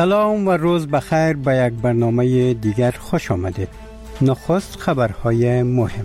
سلام و روز بخیر به یک برنامه دیگر خوش آمدید. نخست خبرهای مهم.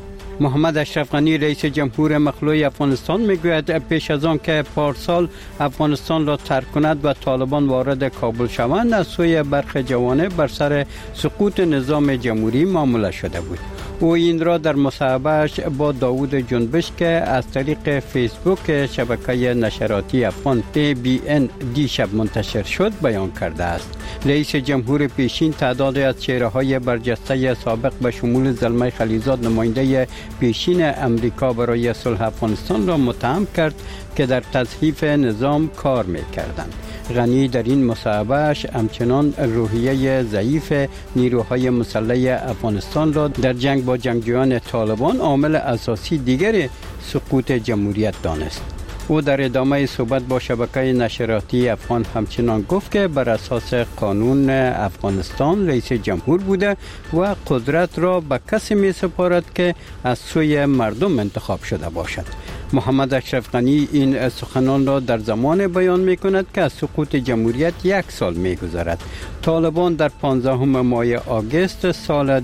محمد اشرف غنی رئیس جمهور مخلوع افغانستان میگوید پیش از آن که پارسال افغانستان را ترک کند و طالبان وارد کابل شوند، از سوی برخی جوانب بر سر سقوط نظام جمهوری معامله شده بود. او این را در مصاحبه‌اش با داوود جنبش که از طریق فیسبوک شبکه نشراتی افغان ABN دیشب منتشر شد بیان کرده است. رئیس جمهور پیشین تعدادی از چهره‌های برجسته سابق به شمول زلمه خلیزاد نماینده پیشین امریکا برای صلح افغانستان را متهم کرد که در تضعیف نظام کار می‌کردند. غنی در این مصاحبه‌اش همچنان روحیه ضعیف نیروهای مسلح افغانستان را در جنگ با جنگجویان طالبان عامل اساسی دیگر سقوط جمهوریت دانست. او در ادامه صحبت با شبکه نشراتی افغان همچنان گفت که بر اساس قانون افغانستان رئیس جمهور بوده و قدرت را به کسی می سپارد که از سوی مردم انتخاب شده باشد. محمد اشرف غنی این سخنان را در زمان بیان می کند که از سقوط جمهوریت 1 سال می گذرد. طالبان در 15 ماه آگوست سال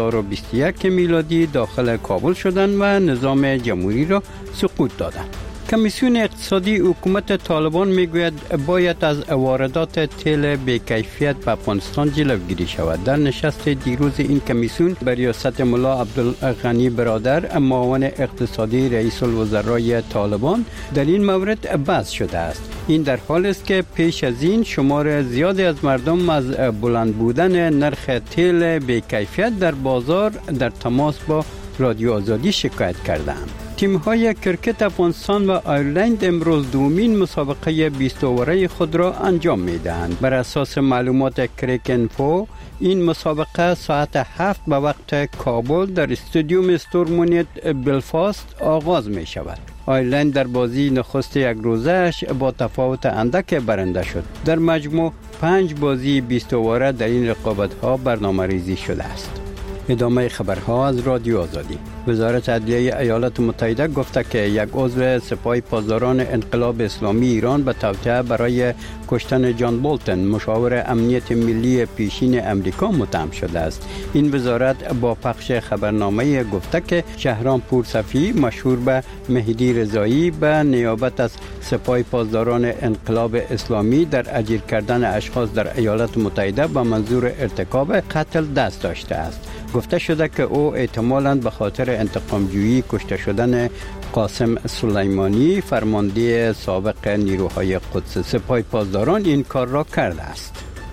2021 میلادی داخل کابل شدند و نظام جمهوری را سقوط دادند. کمیسیون اقتصادی حکومت طالبان میگوید باید از واردات تیل بی‌کیفیت به افغانستان جلوگیری شود. در نشست دیروز این کمیسیون به ریاست ملا عبدالغنی برادر معاون اقتصادی رئیس الوزرای طالبان در این مورد بحث شده است. این در حالی است که پیش از این شمار زیادی از مردم از بلند بودن نرخ تیل بی‌کیفیت در بازار در تماس با رادیو آزادی شکایت کردند. تیم‌های کرکت افغانستان و آیرلند امروز دومین مسابقه 20 اووره خود را انجام می‌دهند. بر اساس معلومات کریکنفو این مسابقه ساعت 7 به وقت کابل در استادیوم استورمونیت بلفاست آغاز می‌شود. آیرلند در بازی نخست یک روزه‌اش با تفاوت اندک برنده شد. در مجموع 5 بازی 20 اووره در این رقابت‌ها برنامه‌ریزی شده است. ادامه خبرها از رادیو آزادی. وزارت عدلیه ایالات متحده گفته که یک عضو سپاه پاسداران انقلاب اسلامی ایران به توطئه برای کشتن جان بولتن مشاور امنیت ملی پیشین امریکا متهم شده است. این وزارت با پخش خبرنامه گفته که شهرام پورصفی مشهور به مهدی رضایی به نیابت از سپاه پاسداران انقلاب اسلامی در اجیر کردن اشخاص در ایالات متحده به منظور ارتکاب قتل دست داشته است. گفته شده که او احتمالاً به خاطر انتقام‌جویی کشته شدن قاسم سلیمانی فرمانده سابق نیروهای قدس سپاه پاسداران این کار را کرده است.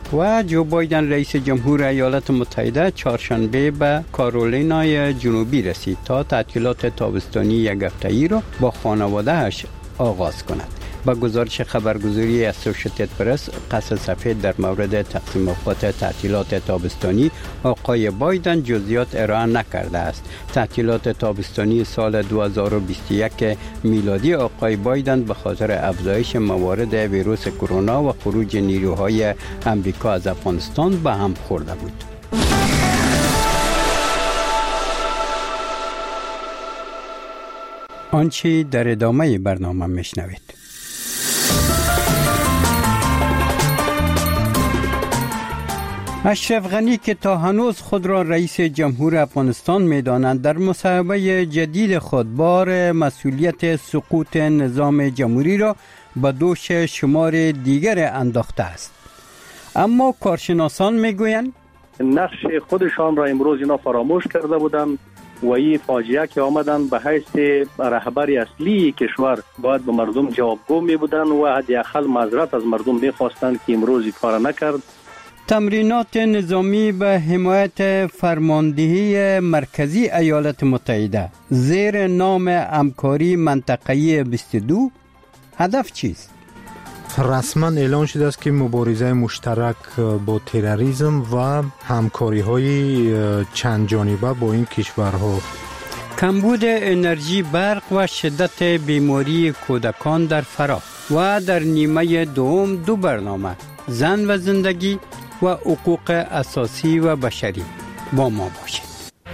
و جو بایدن رئیس جمهور ایالات متحده چهارشنبه به کارولینای جنوبی رسید تا تعطیلات تابستانی یک هفته‌ای را با خانواده‌اش آغاز کند. با گزارش خبرگزاری اسوشیتد پرس قصر سفید در مورد تقسیم اوقات تعطیلات تابستانی آقای بایدن جزئیات ارائه نکرده است. تعطیلات تابستانی سال 2021 میلادی آقای بایدن به خاطر افزایش موارد ویروس کرونا و خروج نیروهای امریکا از افغانستان به هم خورده بود. آنچه در ادامه برنامه میشنوید. اشرف غنی که تا هنوز خود را رئیس جمهور افغانستان می‌داند، در مصاحبه جدید خود بار مسئولیت سقوط نظام جمهوری را به دوش شمار دیگر انداخته است. اما کارشناسان میگویند نقش خودشان را امروز اینا فراموش کرده بودند و این فاجعه که آمدن به حیث رهبر اصلی کشور باید به مردم جوابگو می بودند و حداقل معذرت از مردم می‌خواستند که امروز کار نکرد. تمرینات نظامی به حمایت فرماندهی مرکزی ایالات متحده زیر نام همکاری منطقه‌ای 22 هدف چیست؟ رسما اعلان شده است که مبارزه مشترک با تروریسم و همکاری‌های چند جانبه با این کشورها. کمبود انرژی برق و شدت بیماری کودکان در فراه و در نیمه دوم دو برنامه زن و زندگی و حقوق اساسی و بشری با ما باشید.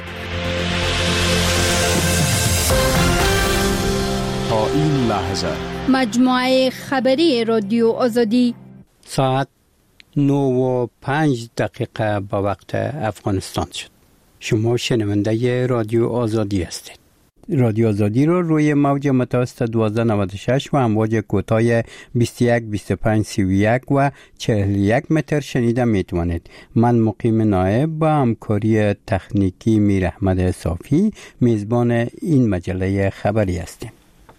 تا این لحظه مجموعه خبری رادیو آزادی ساعت 9:05 به وقت افغانستان شد. شما شنونده رادیو آزادی هستید. رادیو آزادی رو روی موج متوسط 1296 و امواج کوتاه 21 25 31 و 41 متر شنیده میتوانید. من مقیم نایب با همکاری تکنیکی میر احمد صافی میزبان این مجله خبری هستیم.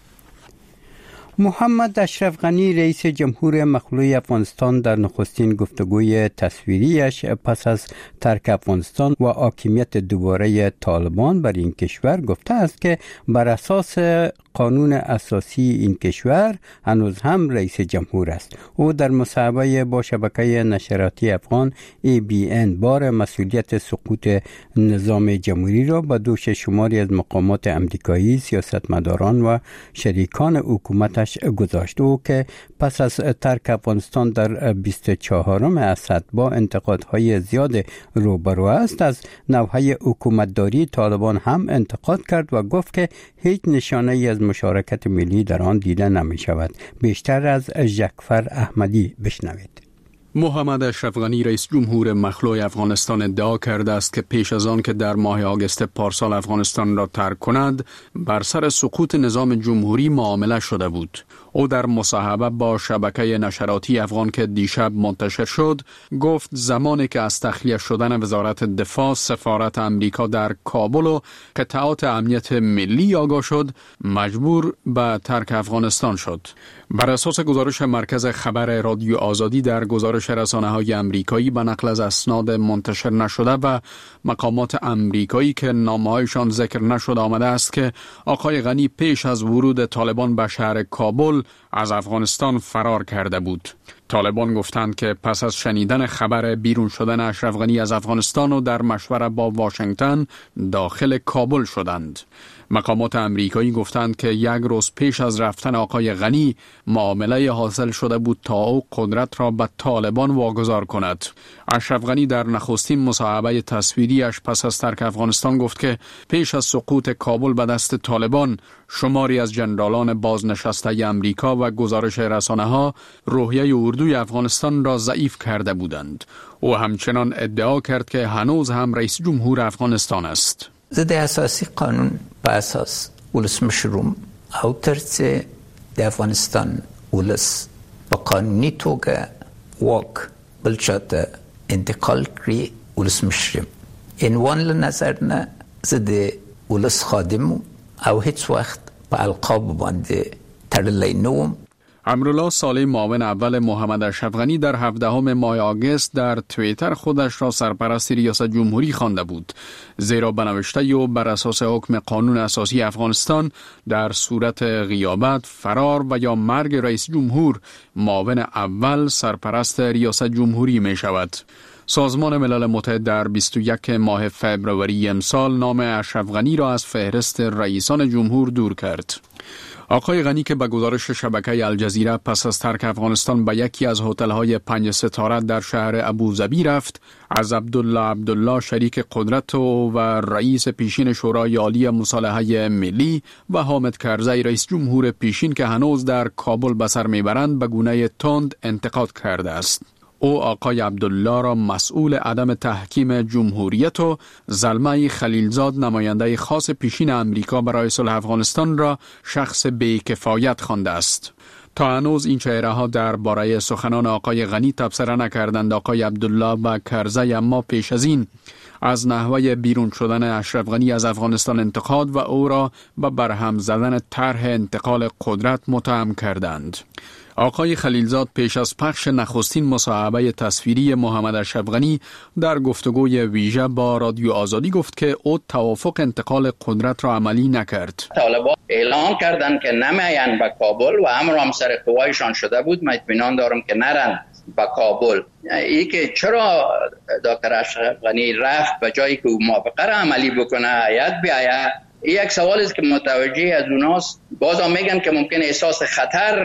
محمد اشرف غنی رئیس جمهور مخلوع افغانستان در نخستین گفتگوی تصویریش پس از ترک افغانستان و حاکمیت دوباره طالبان بر این کشور گفته است که بر اساس قانون اساسی این کشور هنوز هم رئیس جمهور است. او در مصاحبه با شبکه نشراتی افغان ABN بار مسئولیت سقوط نظام جمهوری را به دوش شماری از مقامات امریکایی، سیاستمداران و شریکان حکومتش گذاشت. او که پس از ترک افغانستان در 24 اسد با انتقادهای زیاد روبرو است، از نوحه حکومتداری طالبان هم انتقاد کرد و گفت که هیچ نشانه ای از مشارکت ملی در آن دیده نمی شود. بیشتر از جعفر احمدی بشنوید. محمد اشرف غنی رئیس جمهور مخلوع افغانستان ادعا کرده است که پیش از آن که در ماه آگوست پارسال افغانستان را ترک کند بر سر سقوط نظام جمهوری معامله شده بود. او در مصاحبه با شبکه نشراتی افغان که دیشب منتشر شد گفت زمانی که از تخلیه شدن وزارت دفاع سفارت امریکا در کابل و قطعات امنیت ملی آگاه شد مجبور به ترک افغانستان شد. بر اساس گزارش مرکز خبر رادیو آزادی در گزارش رسانه‌های امریکایی به نقل از اسناد منتشر نشده و مقامات امریکایی که نامه‌هایشان ذکر نشده آمده است که آقای غنی پیش از ورود طالبان به شهر کابل از افغانستان فرار کرده بود. طالبان گفتند که پس از شنیدن خبر بیرون شدن اشرف غنی از افغانستان و در مشوره با واشنگتن داخل کابل شدند. مقامات امریکایی گفتند که یک روز پیش از رفتن آقای غنی معامله حاصل شده بود تا او قدرت را به طالبان واگذار کند. اشرف غنی در نخستین مصاحبه تصویریش پس از ترک افغانستان گفت که پیش از سقوط کابل به دست طالبان شماری از جنرالان بازنشسته امریکا و گزارش رسانه‌ها روحیه اردوی افغانستان را ضعیف کرده بودند. او همچنان ادعا کرد که هنوز هم رئیس جمهور افغانستان است. ضد اساسی قانون په اساس ولسمشروم او ترڅ د افغانستان ولس په قانوني توګه واک بل چاته انتقال کړي ولسمشر عنوان له نظر نه زه د ولس خادم او هیڅ وخت په القاب باندې تړلی نه وم. امرالله صالح معاون اول محمد اشرف غنی در 17 ماه آگوست در توییتر خودش را سرپرست ریاست جمهوری خوانده بود، زیرا به نوشته او بر اساس حکم قانون اساسی افغانستان در صورت غیابت، فرار و یا مرگ رئیس جمهور معاون اول سرپرست ریاست جمهوری می شود. سازمان ملل متحد در 21 ماه فوریه امسال نام اشرف غنی را از فهرست رئیسان جمهور دور کرد. آقای غنی که به گزارش شبکه الجزیره پس از ترک افغانستان به یکی از هتل‌های 5 ستاره در شهر ابوظبی رفت، از عبدالله شریک قدرت و رئیس پیشین شورای عالی مصالحه ملی و حامد کرزی رئیس جمهور پیشین که هنوز در کابل به سر میبرند به گونه تند انتقاد کرده است. او آقای عبدالله را مسئول عدم تحکیم جمهوریت و زلمه خلیلزاد نماینده خاص پیشین امریکا برای صلح افغانستان را شخص بی‌کفایت خوانده است. تا هنوز این چهره ها درباره سخنان آقای غنی تبصره نکردند. آقای عبدالله و کرزی اما پیش از این از نحوه بیرون شدن اشرف غنی از افغانستان انتقاد و او را به برهم زدن طرح انتقال قدرت متهم کردند. آقای خلیلزاد پیش از پخش نخستین مصاحبه تصویری محمد اشرف غنی در گفتگوی ویژه با رادیو آزادی گفت که او توافق انتقال قدرت را عملی نکرد. طالبان اعلام کردند که نمیاین به کابل و امر هم سر قوایشان شده بود. من اطمینان دارم که نرن به کابل. ای که چرا دکتر اشرف غنی رفت به جایی که او موافقه را عملی بکنه هیئت بیاید، این یک سوال است که متوجه از اوناست. بازم میگن که ممکن احساس خطر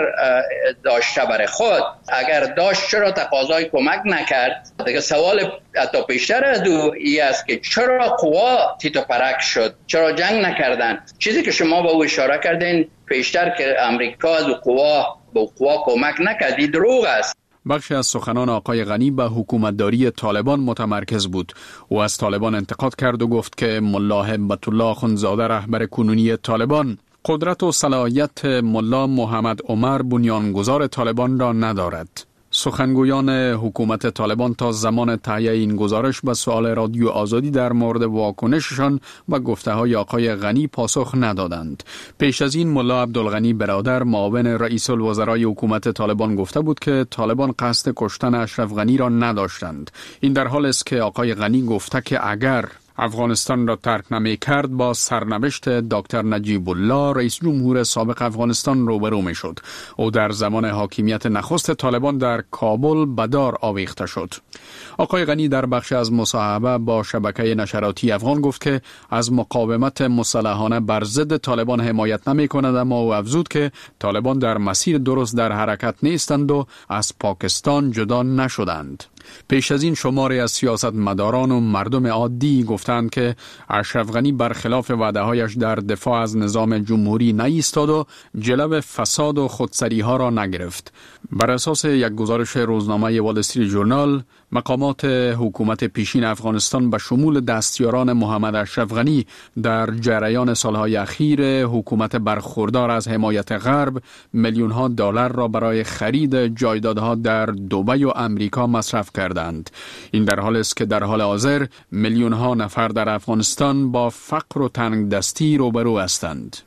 داشته برای خود، اگر داشت چرا تقاضای کمک نکرد؟ دیگه سوال حتی پیشتر از او این است که چرا قوا تیت و پرک شد، چرا جنگ نکردن؟ چیزی که شما به او اشاره کردین پیشتر که امریکا از قوا به قوا کمک نکردی دروغ است. بخشی از سخنان آقای غنی به حکومتداری طالبان متمرکز بود. او از طالبان انتقاد کرد و گفت که ملا هیبت الله اخندزاده رهبر کنونی طالبان قدرت و صلاحیت ملا محمد عمر بنیانگذار طالبان را ندارد. سخنگویان حکومت طالبان تا زمان تهیه این گزارش به سؤال رادیو آزادی در مورد واکنششان و گفته‌های آقای غنی پاسخ ندادند. پیش از این ملا عبدالغنی برادر معاون رئیس الوزرای حکومت طالبان گفته بود که طالبان قصد کشتن اشرف غنی را نداشتند. این در حالی است که آقای غنی گفته که اگر افغانستان را ترک نمی کرد با سرنوشت دکتر نجیب الله رئیس جمهور سابق افغانستان روبرو می شد. او در زمان حاکمیت نخست طالبان در کابل به دار آویخته شد. آقای غنی در بخش از مصاحبه با شبکه نشراتی افغان گفت که از مقاومت مسلحانه بر ضد طالبان حمایت نمی کند، اما او افزود که طالبان در مسیر درست در حرکت نیستند و از پاکستان جدا نشدند. پیش از این شماری از سیاستمداران و مردم عادی گفتند که اشرف غنی برخلاف وعده‌هایش در دفاع از نظام جمهوری نایستاد و جلو فساد و خودسری ها را نگرفت. بر اساس یک گزارش روزنامه وال استریت ژورنال، مقامات حکومت پیشین افغانستان به شمول دستیاران محمد اشرف غنی در جریان سالهای اخیر حکومت برخوردار از حمایت غرب میلیون‌ها دلار را برای خرید جایدادها در دبی و امریکا مصرف کردند. این در حالی است که در حال حاضر میلیون‌ها نفر در افغانستان با فقر و تنگدستی روبرو هستند.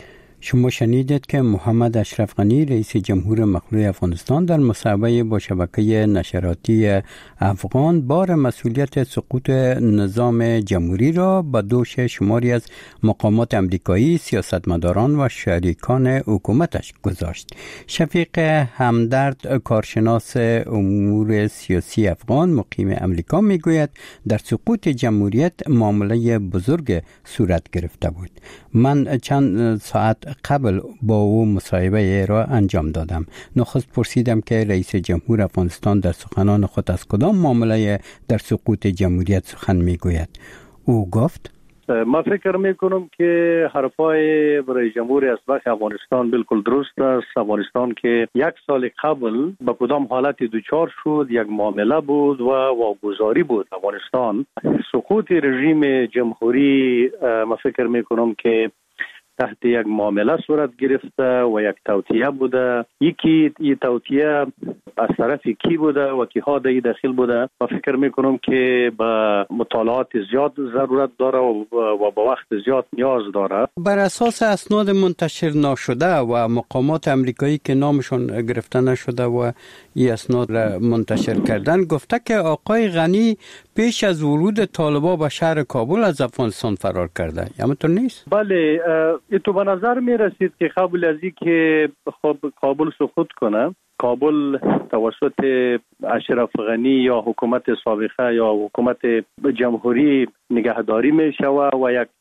شما شنیدید که محمد اشرف غنی رئیس جمهور مخلوع افغانستان در مصاحبه با شبکه نشراتی افغان بار مسئولیت سقوط نظام جمهوری را به دوش شماری از مقامات امریکایی، سیاستمداران و شریکان حکومتش گذاشت. شفیق همدرد، کارشناس امور سیاسی افغان مقیم امریکا، میگوید در سقوط جمهوریت معامله بزرگ صورت گرفته بود. من چند ساعت قبل با او مصاحبه را انجام دادم. نخست پرسیدم که رئیس جمهور افغانستان در سخنان خود از کدام معامله در سقوط جمهوریت سخن میگوید. او گفت ما فکر میکنم که حرفای رئیس جمهور اسبق افغانستان بالکل درست است. افغانستان که یک سال قبل به کدام حالت دوچار شد، یک معامله بود و واگذاری بود. افغانستان سقوط رژیم جمهوری ما فکر میکنم که تحت یک معامله صورت گرفته و یک توطئه بوده. یکی این توطئه از طرف کی بوده و کیها در داخل بوده. من فکر میکنم که با مطالعات زیاد ضرورت داره و با وقت زیاد نیاز داره. بر اساس اسناد منتشر نشده و مقامات امریکایی که نامشون گرفته نشده و این اسناد را منتشر کردن، گفته که آقای غنی پیش از ورود طالبان به شهر کابل از افغانستان فرار کرده. همینطور نیست؟ بله، تو به نظر می رسید که قبل از این که کابل سقوط کنه، کابل توسط اشرف غنی یا حکومت سابقه یا حکومت جمهوری نگهداری می شود و یک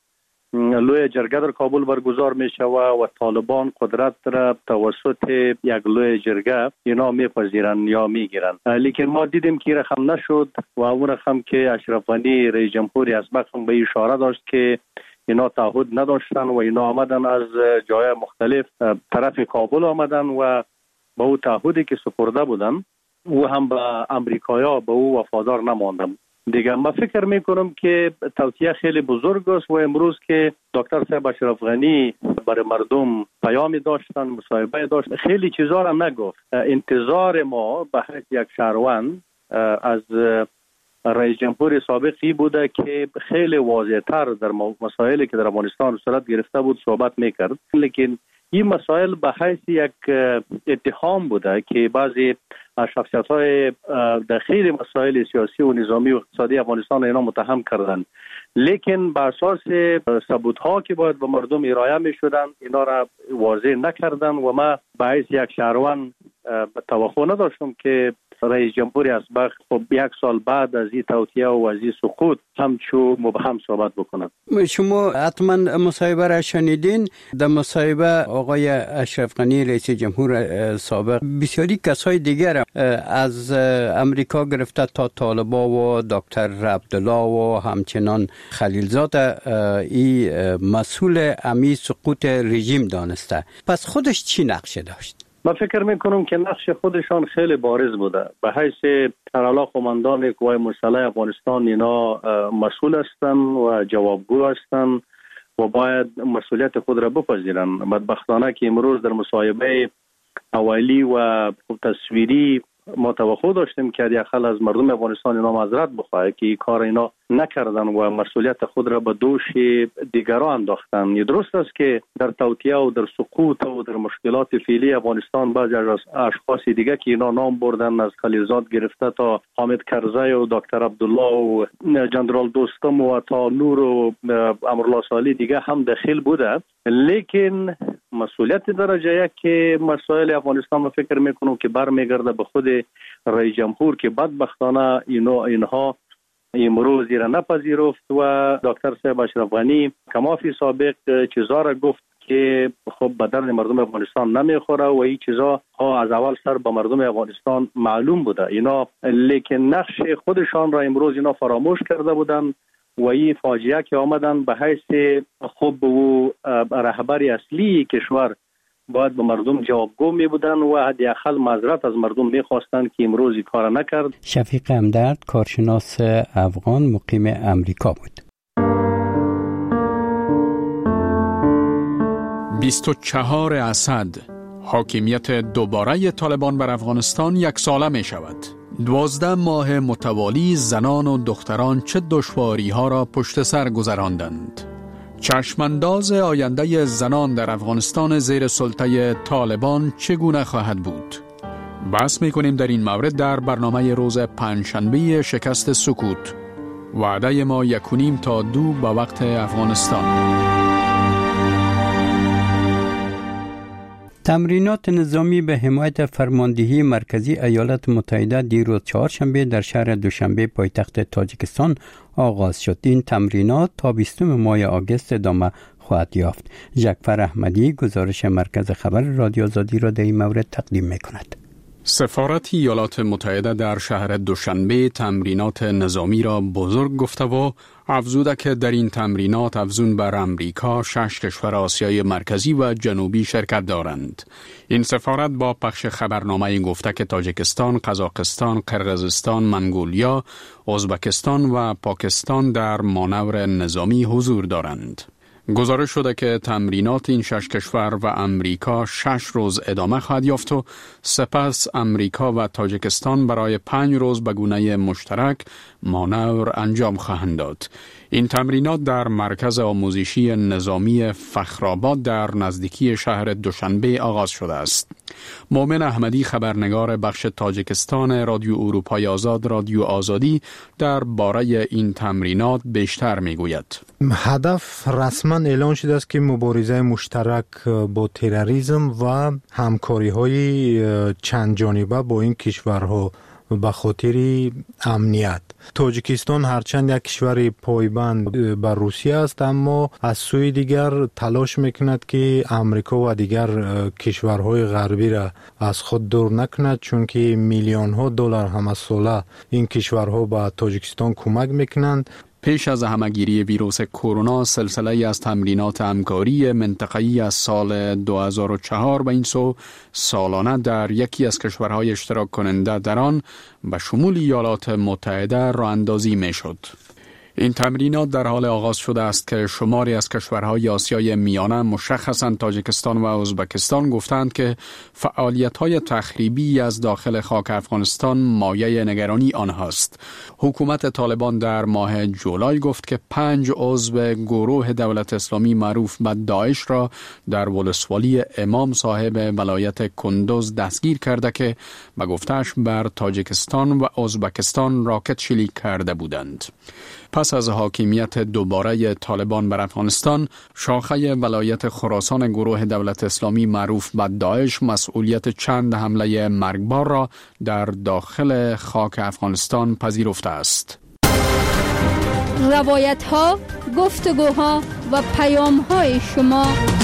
لوی جرگه در کابل برگزار می شود و طالبان قدرت را توسط یک لوی جرگه اینا میپذیرن یا میگیرن. لیکن ما دیدیم که رقم نشد و اون رقم که اشرف غنی رئیس جمهوری اسبق به اشاره داشت که اینا تعهد نداشتن و اینا آمدن از جای مختلف طرف کابل آمدن و با او تعهدی که سپرده بودن او هم به امریکایا به او وفادار نماندن. دیگه من فکر میکنم که توطئه خیلی بزرگ است و امروز که دکتر صاحب اشرف غنی برای مردم پیامی داشتن، مصاحبه داشت، خیلی چیزا را نگفت. انتظار ما به حیث یک شهروند از رئیس جمهور سابقی بوده که خیلی واضح‌تر در مسائلی که در افغانستان صورت گرفته بود صحبت میکرد. لیکن این مسائل به حیث یک اتهام بوده که بعضی شخصیت‌های در خیلی مسائل سیاسی و نظامی و اقتصادی افغانستان اینا متهم کردند. لیکن بر اساس ثبوت‌ها که باید به مردم ارائه می‌شدند اینا را واضح نکردن و ما به حیث یک شهروند توقع نداشتم که رئیس جمهور اسبق خب یک سال بعد از این توطئه و از این سقوط همچو مبهم صحبت بکند. شما حتما مصاحبه را شنیدین. در مصاحبه آقای اشرف غنی رئیس جمهور سابق بسیاری کسای دیگر از امریکا گرفته تا طالبان و دکتر عبدالله و همچنان خلیلزاد این مسئول امی سقوط رژیم دانسته. پس خودش چی نقشه داشت؟ من فکر میکنم که نقش خودشان خیلی بارز بوده. به حیث سرالا قماندان قوای مسلح افغانستان اینا مسئول هستند و جوابگو هستند و باید مسئولیت خود را بپذیرند. بدبختانه که امروز در مصاحبه اولی و تصویری ما توقع داشتیم که یخل از مردم افغانستان اینا معذرت بخواه که کار اینا نکردن و مسئولیت خود را به دوش دیگران انداختن. یه درست است که در توطئه و در سقوط و در مشکلات فعلی افغانستان بعضی از اشخاص دیگه که اینا نام بردن از خلیلزاد گرفته تا حامد کرزی و دکتر عبدالله و جنرال دوستم و تا نور و امرالله صالح دیگه هم داخل بوده، لیکن مسئولیت درجه یک که مسائل افغانستان رو فکر میکنم که برمیگرده به خود رئیس جمهور که بدبختانه اینها امروز را نپذیرفت و دکتر صاحب اشرف غنی کمافی سابق چیزا را گفت که خب به درد مردم افغانستان نمیخوره و این چیزا از اول سر به مردم افغانستان معلوم بوده اینا، لیکن نقش خودشان را امروز اینا فراموش کرده بودن و این فاجعه که آمدن به حیث خب و رهبر اصلی کشور باید به مردم جوابگو می بودن و حداقل معذرت از مردم می خواستن که امروز کار نکرد. شفیق همدرد کارشناس افغان مقیم امریکا بود. 24 اسد حاکمیت دوباره طالبان بر افغانستان یک ساله می شود. 12 ماه متوالی زنان و دختران چه دشواری ها را پشت سر گذراندند. چشمانداز آینده زنان در افغانستان زیر سلطه طالبان چگونه خواهد بود؟ بحث می‌کنیم در این مورد در برنامه روز پنجشنبه شکست سکوت. وعده ما 1:30 تا 2 به وقت افغانستان. تمرینات نظامی به حمایت فرماندهی مرکزی ایالات متحده دیروز چهارشنبه در شهر دوشنبه پایتخت تاجیکستان آغاز شد. این تمرینات تا 20 ماه آگوست ادامه خواهد یافت. جعفر احمدی گزارش مرکز خبر رادیو آزادی را در این مورد تقدیم می‌کند. سفارت ایالات متحده در شهر دوشنبه تمرینات نظامی را بزرگ گفته و افزوده که در این تمرینات افزون بر امریکا 6 کشور آسیای مرکزی و جنوبی شرکت دارند. این سفارت با پخش خبرنامه گفته که تاجیکستان، قزاقستان، قرقیزستان، منگولیا، ازبکستان و پاکستان در مانور نظامی حضور دارند. گزارش شده که تمرینات این 6 کشور و امریکا 6 روز ادامه خواهد یافت و سپس امریکا و تاجیکستان برای 5 روز به گونه مشترک مانور انجام خواهند داد. این تمرینات در مرکز آموزشی نظامی فخرآباد در نزدیکی شهر دوشنبه آغاز شده است. مومن احمدی خبرنگار بخش تاجیکستان رادیو اروپای آزاد رادیو آزادی در باره این تمرینات بیشتر میگوید. هدف رسما اعلان شده است که مبارزه مشترک با تروریسم و همکاری‌های چند جانبه با این کشورها به خاطر امنیت. تاجیکستان هرچند یک کشور پایبند بر روسیه است، اما از سوی دیگر تلاش میکند که امریکا و دیگر کشورهای غربی را از خود دور نکند، چون که میلیون ها دلار هم از ساله این کشورها به تاجیکستان کمک میکنند. پیش از همه‌گیری ویروس کرونا، سلسله از تمرینات همکاری منطقه‌ای از سال 2004 به این سو سالانه در یکی از کشورهای اشتراک کننده در آن به شمول ایالات متحده راه اندازی می‌شد. این تمرینات در حال آغاز شده است که شماری از کشورهای آسیای میانه مشخصاً تاجیکستان و ازبکستان گفتند که فعالیت‌های تخریبی از داخل خاک افغانستان مایه نگرانی آنهاست. حکومت طالبان در ماه جولای گفت که 5 عضو گروه دولت اسلامی معروف به داعش را در ولسوالی امام صاحب ولایت کندوز دستگیر کرده که به گفته‌اش بر تاجیکستان و ازبکستان راکت شلیک کرده بودند. پس از حاکمیت دوباره طالبان بر افغانستان، شاخه ولایت خراسان گروه دولت اسلامی معروف به داعش مسئولیت چند حمله مرگبار را در داخل خاک افغانستان پذیرفته است. روایت‌ها، گفتگوها و پیام‌های شما.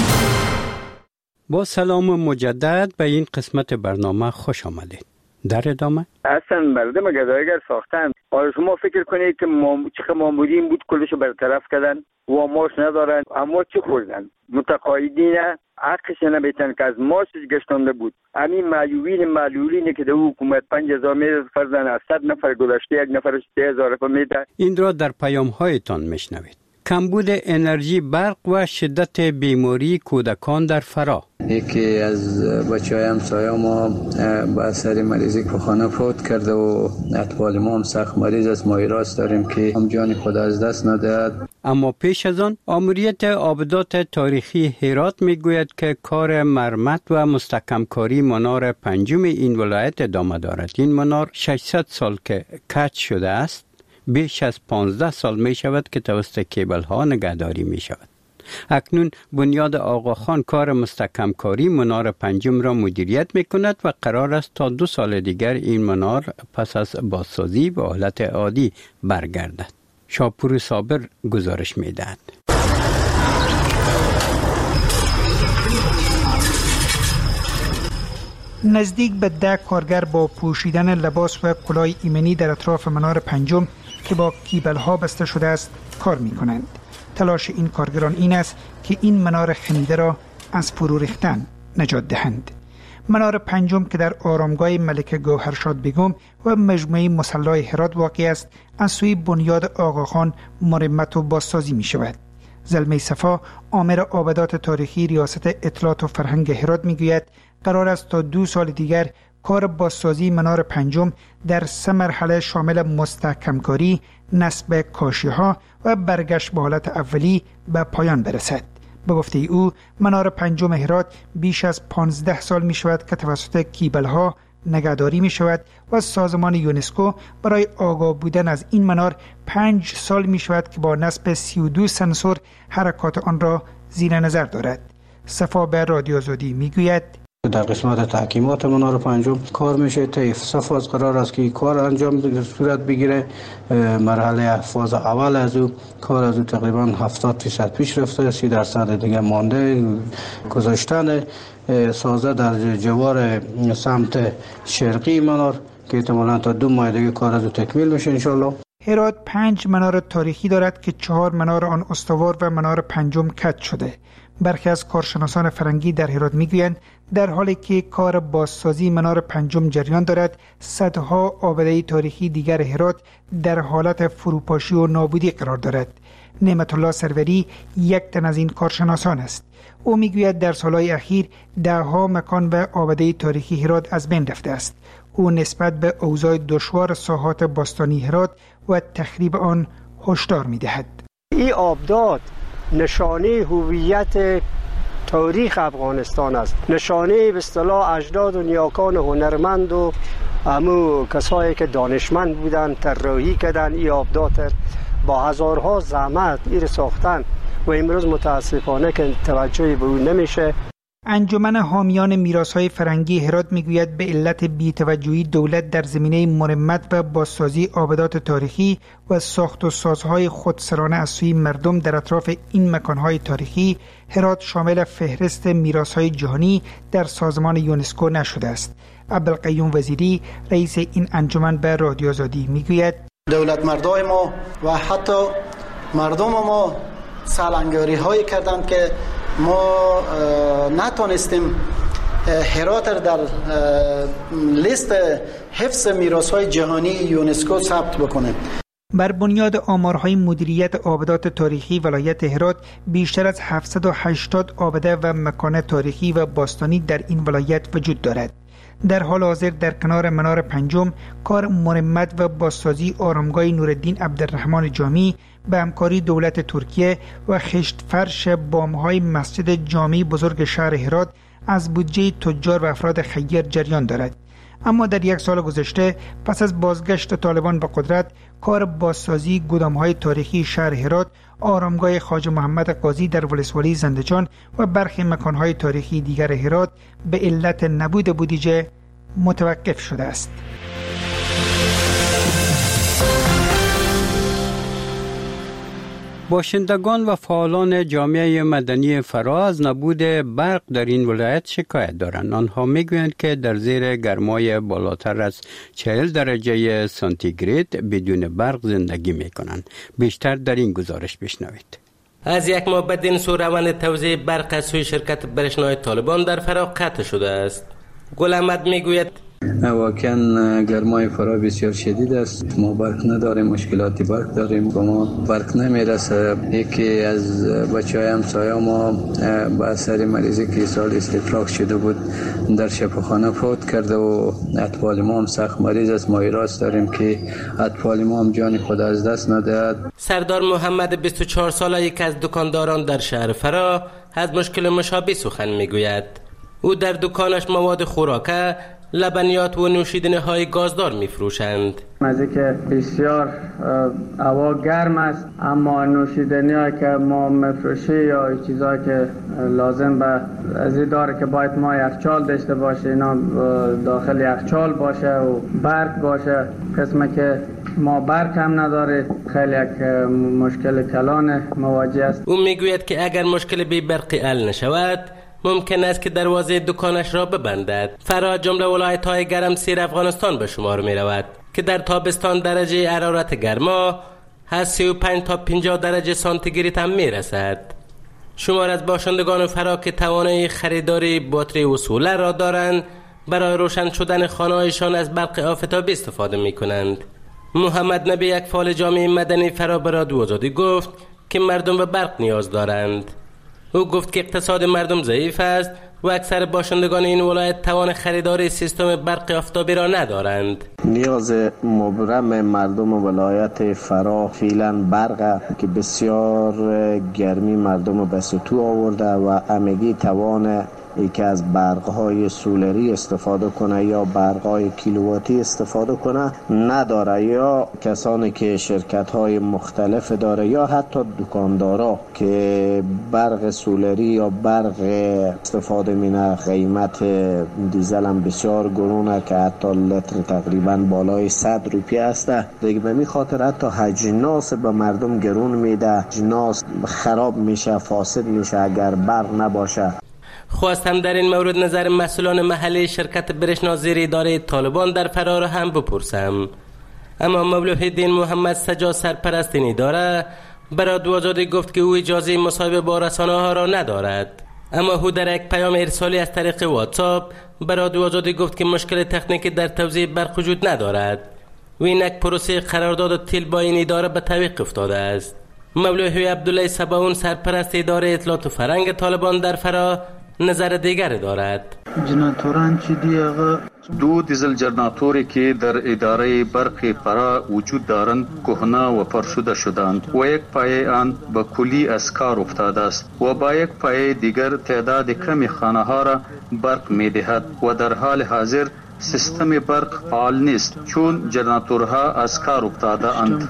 با سلام مجدد به این قسمت برنامه خوش آمدید. در ادامه اصلا مردم گدایگر ساختن. آیا شما فکر کنید که چه مامورین بود کلشو برطرف کردن و ماش ندارن، اما چی خوردن؟ متقاعدین حقش نمیتن که از ماسش گشتانده بود. همین معلولینی که در حکومت 5000 میده فرزن از 100 نفر گذشته 1 نفرش 3000 میده. این را در پیام‌هایتان میشنوید. کمبود انرژی، برق و شدت بیماری کودکان در فرا. یکی از بچه‌های همسایه ما با اثر مریضی که خانه فوت کرده و اطفال ما هم سخت مریض است. ما ایراس داریم که هم جان خود از دست ندهد. اما پیش از آن آمریت آبدات تاریخی هرات میگوید که کار مرمت و مستحکمکاری منار پنجم این ولایت ادامه دارد. این منار 600 سال که کج شده است، بیش از 15 سال می شود که توسط کیبل ها نگهداری می شود. اکنون بنیاد آقاخان کار مستحکمکاری منار پنجم را مدیریت می کند و قرار است تا 2 سال دیگر این منار پس از بازسازی به حالت عادی برگردد. شاپور صابر گزارش می دهد. نزدیک به 10 کارگر با پوشیدن لباس و کلاه ایمنی در اطراف منار پنجم که با کیبل ها بسته شده است کار می کنند. تلاش این کارگران این است که این منار خمیده را از فرو ریختن نجات دهند. منار پنجم که در آرامگاه ملکه گوهرشاد بیگم و مجموعه مصلی هرات واقع است، از سوی بنیاد آقاخان مرمت و بازسازی می شود. زلمه صفا، آمر آبدات تاریخی ریاست اطلاعات و فرهنگ هرات می گوید قرار است تا 2 سال دیگر کار بازسازی منار پنجم در 3 مرحله شامل مستحکمکاری، نصب کاشی‌ها و برگشت به حالت اولی به پایان برسد. به گفته او، منار پنجم هرات بیش از 15 سال می شود که توسط کیبل‌ها نگهداری می شود و سازمان یونسکو برای آگاه بودن از این منار 5 سال می شود که با نصب 32 سنسور حرکات آن را زیر نظر دارد. صفا به رادیو آزادی می گوید در قسمت تحکیمات منار پنجم کار میشه. طیف صفاز قرار است که کار انجام صورت بگیره. مرحله فاز اول از او کار از او تقریبا 70% پیش رفته، 30% دیگه مانده. گذاشتن سازه در جوار سمت شرقی منار که احتمالاً تا 2 ماه دیگه کار از او تکمیل میشه انشالله. هرات 5 منار تاریخی دارد که 4 منار آن استوار و منار پنجم کج شده. برخی از کارشناسان فرنگی در هرات میگویند در حالی که کار بازسازی منار پنجم جریان دارد، صدها آبده تاریخی دیگر هرات در حالت فروپاشی و نابودی قرار دارد. نعمت الله سروری یک تن از این کارشناسان است. او میگوید در سالهای اخیر 10 مکان و آبده تاریخی هرات از بین رفته است. او نسبت به اوضاع دشوار ساحات باستانی هرات و تخریب آن هشدار میدهد. این آبدات نشانه هویت تاریخ افغانستان است، نشانه به اصطلاح اجداد و نیاکان هنرمند و همو کسایی که دانشمند بودن طراحی کردن این آبدات با هزارها زحمت این ساختن و امروز متاسفانه که توجهی به اون نمیشه. انجمن حامیان میراث‌های فرهنگی هرات میگوید به علت بی‌توجهی دولت در زمینه مرمت و بازسازی آبدات تاریخی و ساخت و سازهای خودسرانه از سوی مردم در اطراف این مکانهای تاریخی، هرات شامل فهرست میراث‌های جهانی در سازمان یونسکو نشده است. عبدالقیوم وزیری رئیس این انجمن به رادیو آزادی میگوید دولت مردای ما و حتی مردم ما سالنگاری هایی کردند که ما نتونستیم هرات در لیست حفظ میراث‌های جهانی یونسکو ثبت بکنیم. بر بنیاد آمارهای مدیریت آبدات تاریخی ولایت هرات، بیشتر از 780 آبده و مکان تاریخی و باستانی در این ولایت وجود دارد. در حال حاضر در کنار منار پنجم کار مرمت و بازسازی آرامگاه نورالدین عبدالرحمن جامی به همکاری دولت ترکیه و خشت فرش بامهای مسجد جامع بزرگ شهر هرات از بودجه تجار و افراد خیر جریان دارد. اما در 1 سال گذشته پس از بازگشت طالبان به قدرت، کار بازسازی گدامهای تاریخی شهر هرات، آرامگاه خواجه محمد قاضی در ولسوالی زندجان و برخی مکانهای تاریخی دیگر هرات به علت نبود بودجه متوقف شده است. باشندگان و فعالان جامعه مدنی فرا از نبود برق در این ولایت شکایت دارند. آنها میگویند که در زیر گرمای بالاتر از 40 درجه سانتیگراد بدون برق زندگی میکنند. بیشتر در این گزارش بشنوید. از یک ماه بعد این سو روند توزیع برق از سوی شرکت برشنای طالبان در فرا قطع شده است. گل احمد میگوید واقعا گرمای فرا بسیار شدید است. ما برق نداریم، مشکلاتی برق داریم، با ما برق نمیرسه. یکی از بچهای همسایه ما با اثر مریضی که سال استفراغ شده بود در شفاخانه فوت کرده و اطفال ما هم سخت مریض است. ما راست داریم که اطفال ما هم جان خود از دست ندهد. سردار محمد 24 ساله یک از دکانداران در شهر فرا از مشکل مشابه سخن میگوید. او در دکانش مواد خوراکه، لبنیات و نوشیدنی های گازدار میفروشند. از اینکه بسیار هوا گرم است، اما نوشیدنی ها که ما میفروشیم یا چیزایی که لازم به از این داره که باید ما یخچال داشته باشه، اینا داخل یخچال باشه و برق باشه. قسمه که ما برق هم نداره، خیلی یک مشکل کلان مواجه است. او میگوید که اگر مشکل بی برقی حل نشود ممکن است که دروازه دکانش را ببندد. فرا جمله ولایت‌های گرمسیر افغانستان به شمار می رود که در تابستان درجه حرارت گرما از 35 تا 50 درجه سانتیگراد هم می رسد. شمار از باشندگان فرا که توانایی خریداری باتری و سولر را دارند برای روشن شدن خانه‌هایشان از برق آفتابی استفاده می کنند. محمد نبی، یک فعال جامعه مدنی فرا به رادیو آزادی گفت که مردم به برق نیاز دارند. او گفت که اقتصاد مردم ضعیف است و اکثر باشندگان این ولایت توان خریداری سیستم برق آفتابی را ندارند. نیاز مبرم مردم ولایت فرا فعلا برق که بسیار گرمی مردم به سطوح آورده و همگی توان که از برق‌های سولری استفاده کنه یا برق‌های کیلوواتی استفاده کنه نداره، یا کسانی که شرکت‌های مختلف داره یا حتی دکاندارا که برق سولری یا برق استفاده مینه. قیمت دیزل هم بسیار گرونه که حتی لیتر تقریبا بالای 100 روپیه است. دیگه به می خاطر حتی اجناس به مردم گرون میده، اجناس خراب میشه، فاسد میشه اگر برق نباشه. خواستم در این مورد نظر مسئولان محلی شرکت برشنا زیر اداره طالبان در فرا را هم بپرسم، اما مولوی الدین محمد سجاد سرپرست این اداره برای رادیو آزادی گفت که او اجازه مصاحبه با رسانه‌ها را ندارد. اما او در یک پیام ارسالی از طریق واتساپ برای رادیو آزادی گفت که مشکل تکنیکی در توزیع برق وجود ندارد و اینک پروسه قرارداد تیل با این اداره به تعویق افتاده است. مولوی عبدالله صباون سرپرست اداره اطلاعات و فرهنگ طالبان در فرا نظر دیگر دارد. جنراتوران چی دی آقا؟ 2 دیزل جنراتوری که در اداره برق فرا وجود دارند کهنه و فرسوده شدند و یک پایه آن به کلی از کار افتاده است و با یک پایه دیگر تعداد کمی خانه ها را برق می دهد و در حال حاضر سیستم برق فعال نیست چون جنراتورها از کار افتاده اند.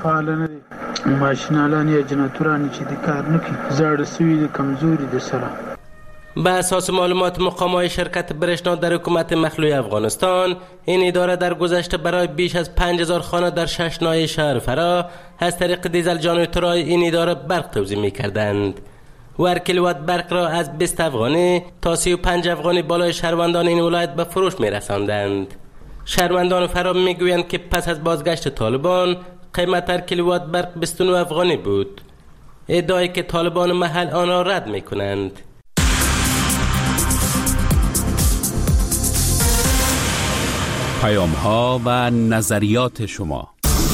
ماشینالان یا جنراتورانی چی دی کار نکی زړه سوی کمزوری د سره. به اساس معلومات مقامات شرکت برشنا در حکومت مخلوع افغانستان، این اداره در گذشته برای بیش از 5000 خانه در 6 ناحیه شهر فرا از طریق دیزل جنراتورهای این اداره برق توزیع می‌کردند و هر کیلووات برق را از 20 افغانی تا 35 افغانی بالای شهروندان این ولایت به فروش می‌رساندند. شهروندان فرا می‌گویند که پس از بازگشت طالبان قیمت هر کیلووات برق 29 افغانی بود، ادعایی که طالبان محل آن را رد می‌کنند. پیام‌ها و نظریات شما.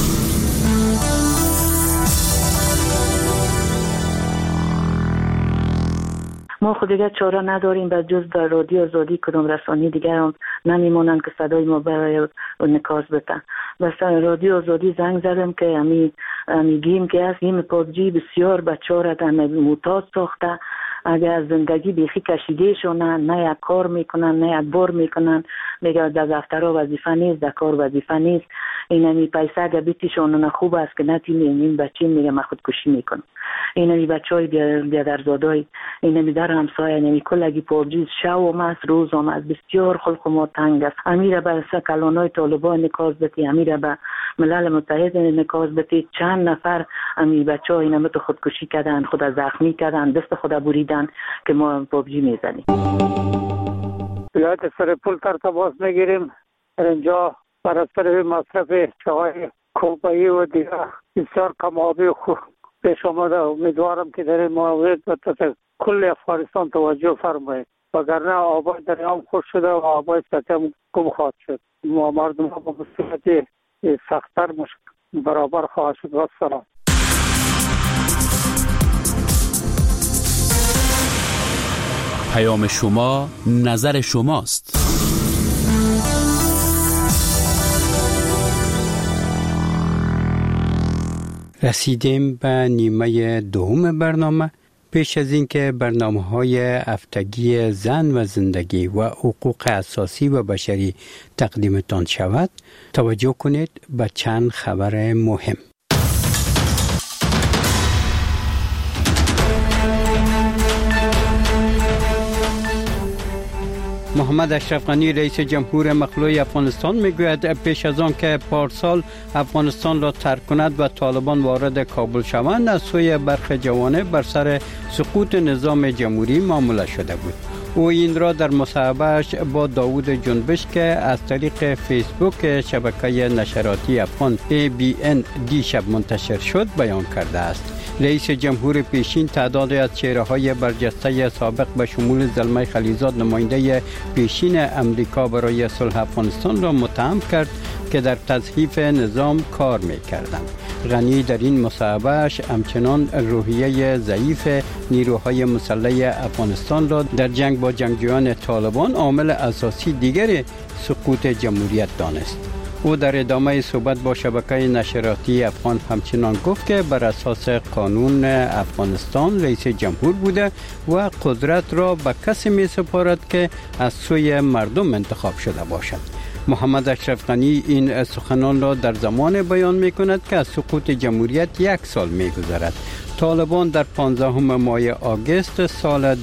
ما خود دیگر چاره نداریم به جز در رادیو آزادی کدام رسانه دیگر هم نمیمونند که صدای ما برای نکاس بتن. بس رادیو آزادی زنگ زدم که میگیم که از این پابجی بسیار بچه‌ها را در معتاد ساخته، اگر از زندگی بیخی کشیده شونن، نه یک کار میکنن نه یک بار میکنن، میگه در دفترها وظیفه نیست، در کار وظیفه نیست، اینمی پیسه اگر بیتیشون خوب است که نتیم این بچه میگه من خودکشی میکنم. اینمی بچه های بیادرزادای اینمی در همسایه اینمی کلگی پابجی شو هم است روز هم است، بسیار خلق ما تنگ است. امیره به کلانای طالبان نکاز بتی، امیره به ملل متحد نکاز بتی، چند نفر امی بچه ها اینمی تو خودکشی کردن، خود زخمی کردن، دست خود بریدن که ما پابجی میزنیم. بیایت سر پول ترتباس میگیریم اینجا بر اثر مصرف چای کوبایی و دیگر بسیار کمابی پیش آمده. امیدوارم که در این مورد کل افغانستان توجه فرمایید، وگرنه آبای دریام خوش شده و آبای سطحی هم گم خواهد شد. مردم ها با مصیبت سخت‌تر برابر خواهد شد. و سلام. پیام شما نظر شماست. رسیدیم به نیمه دوم برنامه. پیش از اینکه برنامه‌های هفتگی زن و زندگی و حقوق اساسی و بشری تقدیمتان شود، توجه کنید به چند خبر مهم. محمد اشرف غنی رئیس جمهور مخلوع افغانستان میگوید پیش از آن که پارسال افغانستان را ترک کند و طالبان وارد کابل شوند، از سوی برخی جوانب بر سر سقوط نظام جمهوری معامله شده بود. او این را در مصاحبه‌اش با داوود جنبش که از طریق فیسبوک شبکه نشراتی افغان ABN دیشب منتشر شد بیان کرده است. رئیس جمهور پیشین تعدادی از چهره‌های برجسته سابق به شمول زلمه خلیزاد نماینده پیشین امریکا برای صلح افغانستان را متهم کرد که در تضعیف نظام کار می‌کردند. غنی در این مصاحبه‌اش همچنان روحیه ضعیف نیروهای مسلح افغانستان را در جنگ با جنگجویان طالبان عامل اساسی دیگر سقوط جمهوریت دانست. او در ادامه صحبت با شبکه نشراتی افغان همچنان گفت که بر اساس قانون افغانستان رئیس جمهور بوده و قدرت را به کسی می سپارد که از سوی مردم انتخاب شده باشد. محمد اشرف غنی این سخنان را در زمان بیان می کند که از سقوط جمهوریت 1 سال می گذرد. طالبان در 15 ماه آگوست سال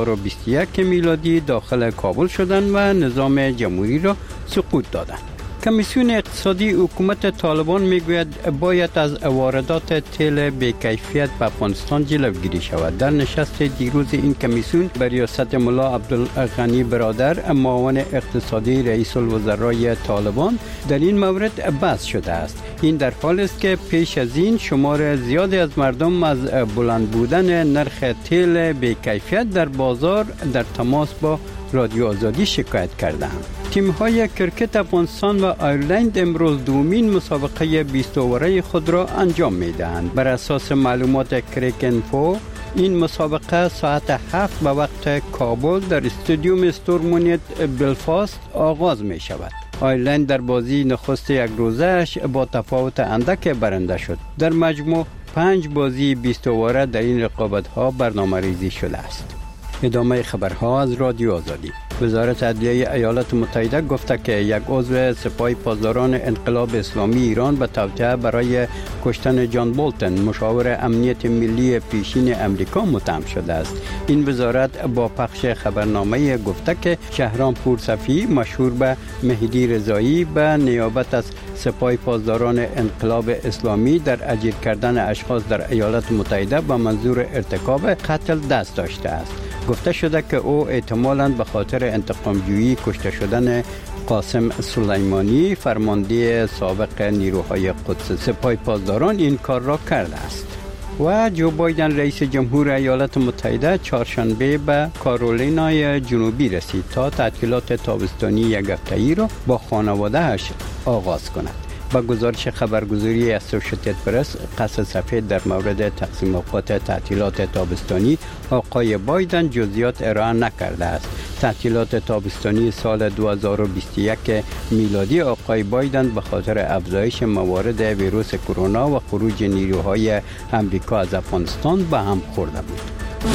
2021 میلادی داخل کابل شدند و نظام جمهوری را سقوط دادند. کمیسیون اقتصادی حکومت طالبان میگوید باید از واردات تیل بی‌کیفیت به افغانستان جلوگیری شود. در نشست دیروز این کمیسیون به ریاست ملا عبدالغنی برادر معاون اقتصادی رئیس الوزرای طالبان در این مورد بحث شده است. این در حالی است که پیش از این شمار زیادی از مردم از بلند بودن نرخ تیل بی‌کیفیت در بازار در تماس با رادیو آزادی شکایت کردند. تیم‌های کرکت افغانستان و آیرلند امروز دومین مسابقه 20 اووره خود را انجام می‌دهند. بر اساس معلومات کریکنفو این مسابقه ساعت 7 به وقت کابل در استادیوم استورمونیت بلفاست آغاز می‌شود. آیرلند در بازی نخست یک روزه‌اش با تفاوت اندک برنده شد. در مجموع 5 بازی 20 اووره در این رقابت‌ها برنامه‌ریزی شده است. ادامه خبرها از رادیو آزادی. وزارت عدلیه ایالات متحده گفته که یک عضو سپاه پاسداران انقلاب اسلامی ایران به توطئه برای کشتن جان بولتن مشاور امنیت ملی پیشین امریکا متهم شده است. این وزارت با پخش خبرنامه گفته که شهرام پورصفی مشهور به مهدی رضایی به نیابت از سپاه پاسداران انقلاب اسلامی در اجیر کردن اشخاص در ایالات متحده به منظور ارتکاب قتل دست داشته است. گفته شده که او احتمالاً به خاطر انتقام‌جویی کشته شدن قاسم سلیمانی فرمانده سابق نیروهای قدس سپاه پاسداران این کار را کرده است. و جو بایدن رئیس جمهور ایالات متحده چهارشنبه به کارولینای جنوبی رسید تا تعطیلات تابستانی یک هفته‌ای را با خانواده‌اش آغاز کند. با گزارش خبرگزاری اسوشیتد پرس قصد سفید در مورد تقسیم اوقات تعطیلات تابستانی آقای بایدن جزئیات ارائه نکرده است. تعطیلات تابستانی سال 2021 میلادی آقای بایدن به خاطر افزایش موارد ویروس کرونا و خروج نیروهای امریکا از افغانستان به هم خورده بود.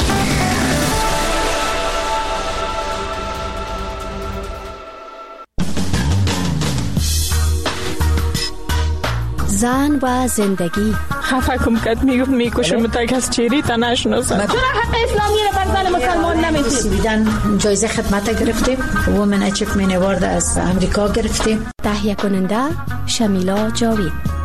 زن و زندگی خفه کم کد میکشم تا کس چیری تا نشناسم. چرا حق اسلامی را بر زن مسلمان نمیدید؟ سویدن جایزه خدمت گرفتیم. وومن اچیومنت اوارد از امریکا گرفتیم. تهیه کننده شمیلا جاوید.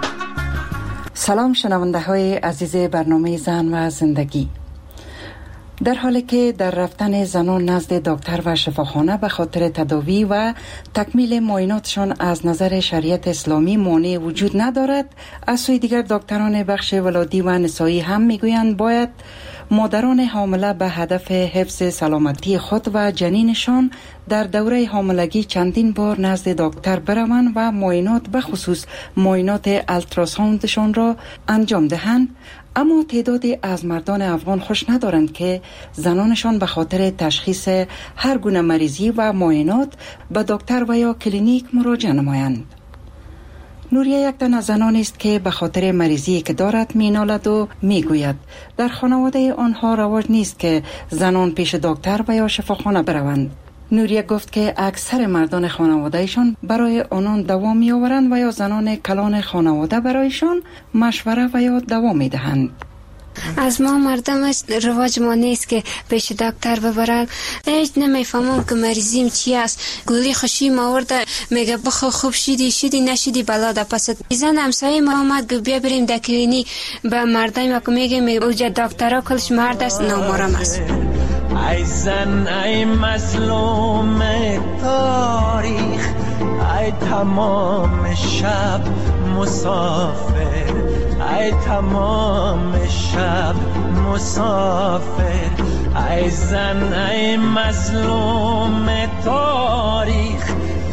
سلام شنونده های عزیز برنامه زن و زندگی. در حالی که در رفتن زنان نزد دکتر و شفاخانه به خاطر تداوی و تکمیل معایناتشان از نظر شریعت اسلامی مانع وجود ندارد، از سوی دیگر دکتران بخش ولادی و نسایی هم میگویند باید مادران حامله به هدف حفظ سلامتی خود و جنینشان در دوره حاملگی چندین بار نزد دکتر بروند و معاینات به خصوص معاینات التراساوندشان را انجام دهند. اما تعدادی از مردان افغان خوش ندارند که زنانشان به خاطر تشخیص هر گونه مریضی و معاینات به دکتر و یا کلینیک مراجعه نمایند. نوریه یک تن از زنانی است که به خاطر مریضی که دارد مینالد و میگوید در خانواده آنها رواج نیست که زنان پیش دکتر و یا شفاخانه بروند. نوریه گفت که اکثر مردان خانوادهشان برای آنان دوا می آورند و یا زنان کلان خانواده برایشان مشوره و یا دوا می دهند. از ما مردم رواج ما نیست که پیش دکتر ببرن. هیچ نمیفهمم که مریضیم چی است. گولی خوشی ما ورده میگه بخو خوب شدی نشدی بلا ده پس زن همسایه ما آمد گو بیا بریم در کلینیک به مردم ما که میگه اوجا دکترها کلش مرد است نامرم است. ای زن ای مظلوم تاریخ، ای تمام شب مسافر، ای تمام شب مسافر، ای زن ای مظلوم تاریخ.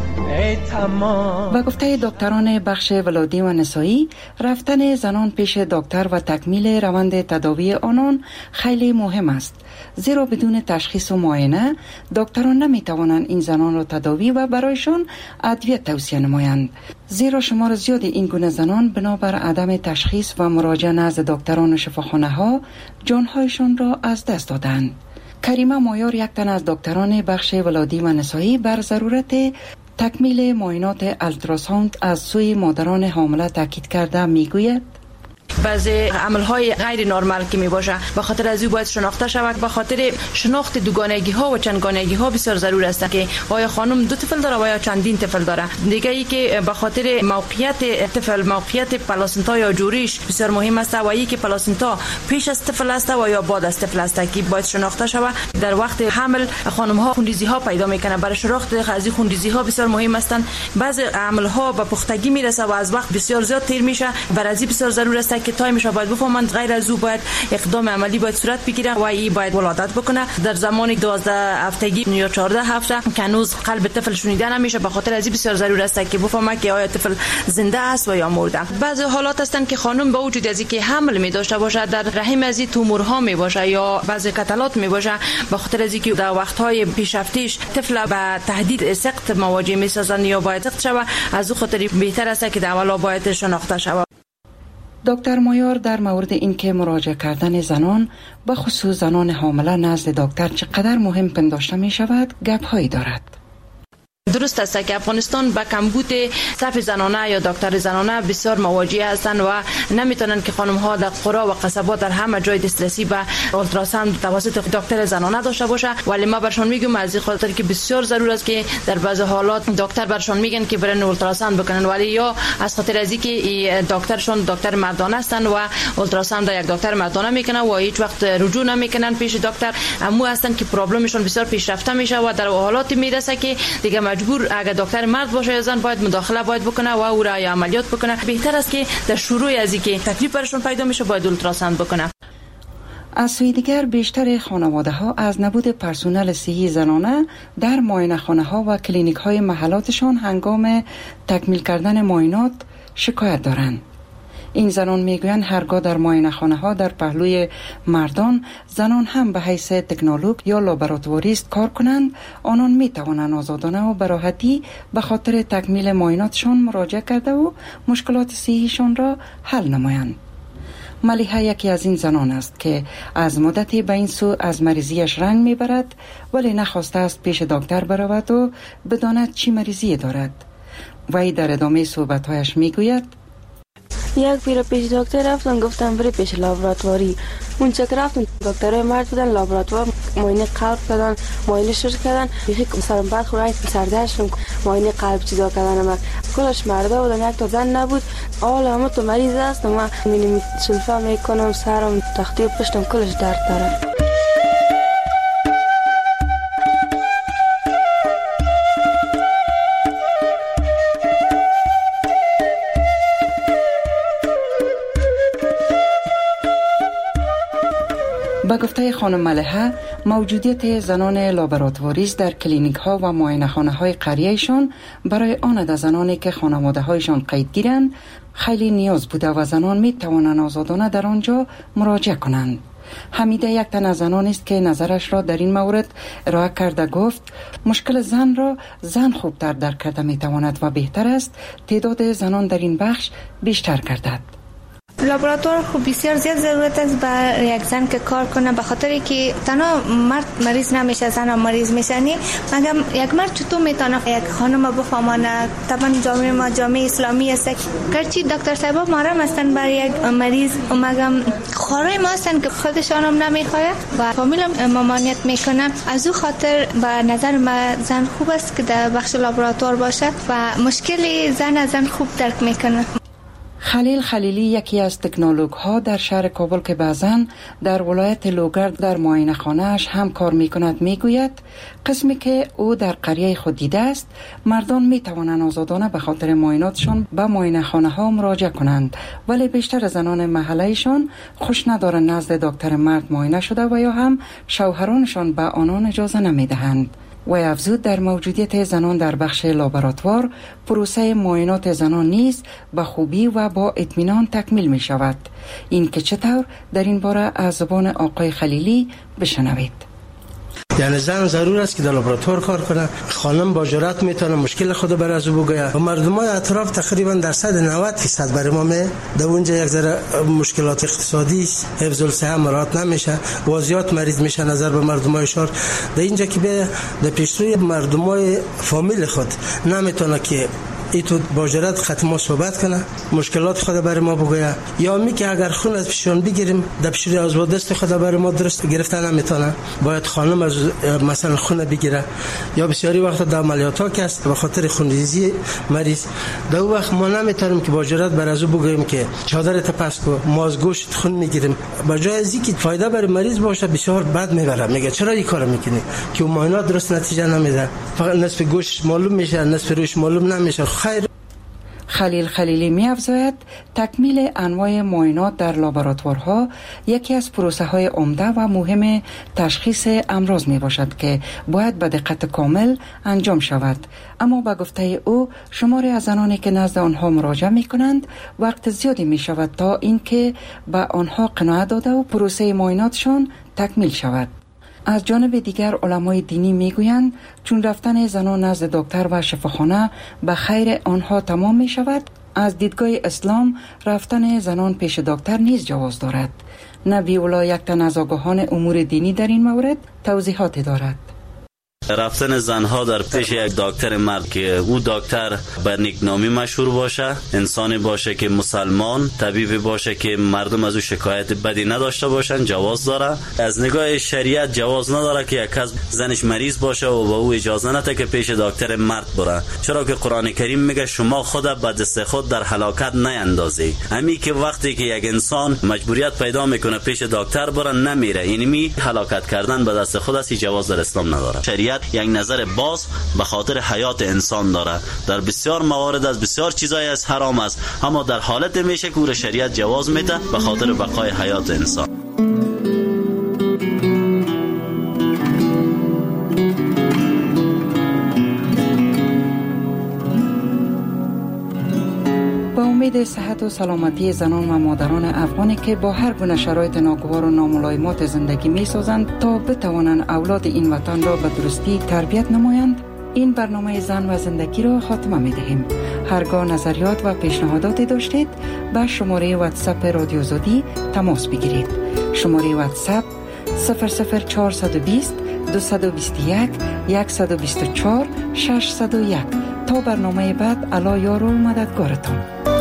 با گفته دکتران بخش ولادی و نسایی، رفتن زنان پیش دکتر و تکمیل روند تداوی آنان خیلی مهم است، زیرا بدون تشخیص و معاینه دکتران نمیتوانند این زنان را تداوی و برایشان ادویه توصیه نمایند، زیرا شمار زیادی این گونه زنان بنابر عدم تشخیص و مراجعه نزد دکتران و شفاخانه ها جانهایشان را از دست دادند. کریمه مایار، یک تن از دکتران بخش ولادی و نسایی، بر ضرورت تکمیل معاینات التراساوند از سوی مادران حامله تاکید کرده میگوید بعضی عملهای غیر نرمال که می باشه به خاطر از او باید شناخته شود. به خاطر شناخت دوگانگی ها و چندگانگی ها بسیار ضرور است که آیا خانم دو طفل داره و یا چندین طفل داره. دیگه ای که به خاطر موقعیت طفل، موقعیت پلاسنتا یا جوریش بسیار مهم است و ای که پلاسنتا پیش از طفل است و یا بعد از طفل است که باید شناخته شود. در وقت حمل خانم ها خونریزی ها پیدا میکنه، برای شناخت از این خونریزی ها بسیار مهم هستند. بعضی عمل ها به پختگی میرسه و از وقت بسیار زیاد تیر میشه، برای از بسیار ضرور است که تایمش باید بفهمند. غیر از او باید اقدام عملی باید صورت بگیره و ای باید ولادت بکنه در زمان 12 هفتگی یا 14 هفته که هنوز قلب طفل شنیده نمیشه. به خاطر از بسیار ضرور است که بفهمه که آیا طفل زنده است و یا مرده. بعضی حالات هستند که خانم با وجود از اینکه حمل می داشته باشه در رحم از تومورها می باشه یا بعضی کتلات می باشه، به خاطر از اینکه در وقت‌های پیشرفتیش طفل به تهدید سقط مواجه می سازند یا باید سقط شود، از او خاطر بهتر است که در اولا باید شناخته شود. دکتر مایار در مورد اینکه مراجعه کردن زنان به خصوص زنان حامله نزد دکتر چقدر مهم پنداشته می شود گپ‌هایی دارد. درست است که افغانستان با کمبود صف زنانه یا دکتر زنانه بسیار مواجه هستند و نمیتونن که خانم ها در قرى و قصبات در همه جای دسترسی به اولتراساوند توسط دکتر زنانه داشته باشه. ولی ما برشان میگم از این خاطر که بسیار ضرور است که در بعضی حالات دکتر برشان میگن که برن اولتراساوند بکنن، ولی یا از خاطر از اینکه دکترشون دکتر مردانه هستند و اولتراساوند یک دکتر مردانه میکنه و هیچ وقت رجوع نمیکنن پیش دکتر، امو هستند که پرابلمشون بسیار پیشرفته میشه و در حالاتی میرسه که دیگه مجبور اگر دکتر مرد باشه یا زن باید مداخله باید بکنه و او را عملیات بکنه. بهتر است که در شروع از اینکه تکلیف برشون پیدا میشه باید اولتراساوند بکنه. از سوی دیگر بیشتر خانواده ها از نبود پرسنل صحی زنانه در معاینه خانه ها و کلینیک های محلاتشان هنگام تکمیل کردن معاینات شکایت دارند. این زنان میگویند هرگاه در معاینه خانه ها در پهلوی مردان زنان هم به حیث تکنولوژ یا لابراتواریست کار کنند، آنان می توانند آزادانه و به راحتی به خاطر تکمیل معایناتشان مراجعه کرده و مشکلات صحیشان را حل نمایند. ملیحه یکی از این زنان است که از مدتی به این سو از مریضیش رنگ میبرد، ولی نخواسته است پیش دکتر برود و بداند چی مریضی دارد. وی در ادامه صحبتهایش میگوید یک بیر پیش دکتر رفتم، گفتم بری پیش لابراتواری. اون چک رفتم دکترای مرد بودن، لابراتوار معاینه قلب کردن، معاینه شش کردن، یکی سرم بعد خورای سردرشم معاینه قلب چیزا کردن. من کلش مردا بودن، یک تا زن نبود. حالا همه تو مریض است، من مینی سلفا میکنم، سرم تختی و پشتم کلش درد داره. به گفته خانم ملحه، موجودیت زنان لابراتواریست در کلینیک ها و معاینه خانه های قریهشان برای آن زنانی که خانواده هایشان قید گیرند خیلی نیاز بوده و زنان می توانند آزادانه در آنجا مراجعه کنند. حمیده یک تن از زنان است که نظرش را در این مورد ارائه کرده. گفت مشکل زن را زن خوبتر درک کرده می تواند و بهتر است تعداد زنان در این بخش بیشتر گردد. لابراتوار خوب بسیار زیاد ضرورت است برای یک زن که کار کنه، به خاطر که تنها مرد مریض نمیشه، زن هم مریض میشه. مگم یک مرد چطور میتونه یک خانم بفهمانه؟ طبعا جامعه ما جامعه اسلامی است، گرچه دکتر صاحبا محرم هستن برای یک مریض، مگم خورای ما هستن که خودشان هم نمیخواه و فامیل هم ممانعت میکنه. از او خاطر به نظر من زن خوب است که در بخش لابراتوار باشه و مشکل زن خوب درک میکنه. خلیل خلیلی یکی از تکنولوژ ها در شهر کابل که بعضاً در ولایت لوگر در معاینه خانه‌اش هم کار میکند میگوید قسمی که او در قریه خود دیده است، مردان میتوانند آزادانه به خاطر معایناتشان به معاینه خانه ها مراجعه کنند، ولی بیشتر زنان محلهشان خوش ندارند نزد دکتر مرد معاینه شده و یا هم شوهرانشان به آنان اجازه نمیدهند. و افزود در موجودیت زنان در بخش لابراتوار پروسه معاینات زنان نیز به خوبی و با اطمینان تکمیل می شود. این که چطور در این باره از زبان آقای خلیلی بشنوید. یعنی زن ضرور است که در لابراتوار کار کنه، خانم با جرأت میتونه مشکل خود بر از او بگه و مردمای اطراف تقریبا درصد 90% برای ما در اونجا یک ذره مشکلات اقتصادی، حفظ الصحه مراعات نمیشه و زیاد مریض میشه نظر به مردمای شهر. در اینجا که به در پیشروی مردمای فامیل خود نمیتونه که ایتو با جرأت خط ما صحبت کنه، مشکلات خود برای ما بگویه، یا می که اگر خون از پیشان بگیریم در پیشروی از دست خود برای ما درست گرفتن نمیتونه، باید خانم از مثلا خون بگیره، یا بسیاری وقت در عملیات ها که است به خاطر خونریزی مریض در وقت ما نمیتونیم که با جرأت بر از او بگوییم که چادرت پس کو، ما از گوشت خون میگیریم. با جای از اینکه فایده برای مریض باشه بسیار بد میبره، میگه چرا این کارو میکنی که معاینات درست نتیجه نمیده، فقط نصف گوشت معلوم میشه، نصف روش معلوم نمیشه. خیر. خلیل خلیلی می افزاید تکمیل انواع معاینات در لابراتوارها یکی از پروسه های عمده و مهم تشخیص امراض می باشد که باید به دقت کامل انجام شود. اما به گفته او شماری از زنانی که نزد آنها مراجعه می کنند وقت زیادی می شود تا اینکه به آنها قناعت داده و پروسه معایناتشان تکمیل شود. از جانب دیگر علمای دینی میگویند چون رفتن زنان نزد دکتر و شفاخانه به خیر آنها تمام می شود، از دیدگاه اسلام رفتن زنان پیش دکتر نیز جواز دارد. نبی الله یک تن از آگاهان امور دینی در این مورد توضیحاتی دارد. رفتن زنها در پیش یک دکتر مرد که او دکتر به نیکنامی مشهور باشه، انسانی باشه که مسلمان، طبیبی باشه که مردم از او شکایت بدی نداشته باشن، جواز داره. از نگاه شریعت جواز نداره که یک کس زنش مریض باشه و با او اجازه نده که پیش دکتر مرد بره، چرا که قرآن کریم میگه شما خود به دست خود در هلاکت نیندازی. همین که وقتی که یک انسان مجبوریت پیدا میکنه پیش دکتر بره نمیره، اینمی هلاکت کردن به دست خود است، جواز در اسلام نداره. شریعت یک نظر باز به خاطر حیات انسان داره. در بسیار موارد از بسیار چیزای از حرام است، اما در حالت میشه که شریعت جواز میده به خاطر بقای حیات انسان. امید صحت و سلامتی زنان و مادران افغانی که با هر گونه شرایط ناگوار و ناملایمات زندگی می سازند تا بتوانند اولاد این وطن را به درستی تربیت نمایند، این برنامه زن و زندگی را خاتمه می دهیم. هرگاه نظریات و پیشنهاداتی داشتید به شماره واتساپ رادیو زودی تماس بگیرید. شماره واتساپ 00420 221 124 601. تا برنامه بعد، الله یار و مددگارتان.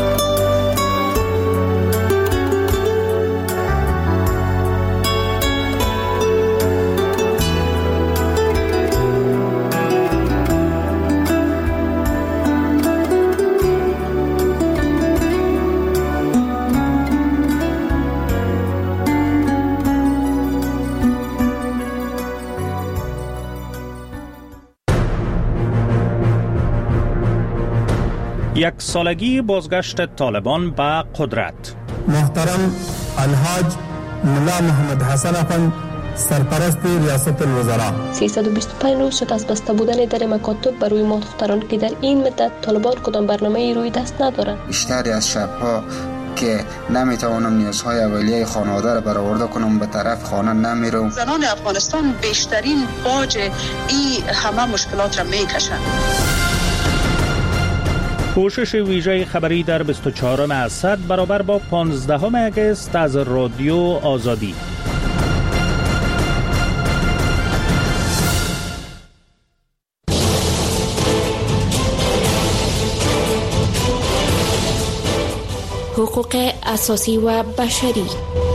یک سالگی بازگشت طالبان به قدرت. محترم الحاج ملا محمد حسن افند سرپرست ریاست الوزراء. 325 روز شد از بسته بودن در مکاتب بر روی ما دختران که در این مدت طالبان کدام برنامه روی دست ندارند. بیشتری از شبها که نمیتوانم نیازهای اولیه خانواده را برآورده کنم به طرف خانه نمیرم. زنان افغانستان بیشترین باج این همه مشکلات را میکشند. پوشش ویژه خبری در 24 اسد برابر با 15 اگست از رادیو آزادی. حقوق اساسی و بشری.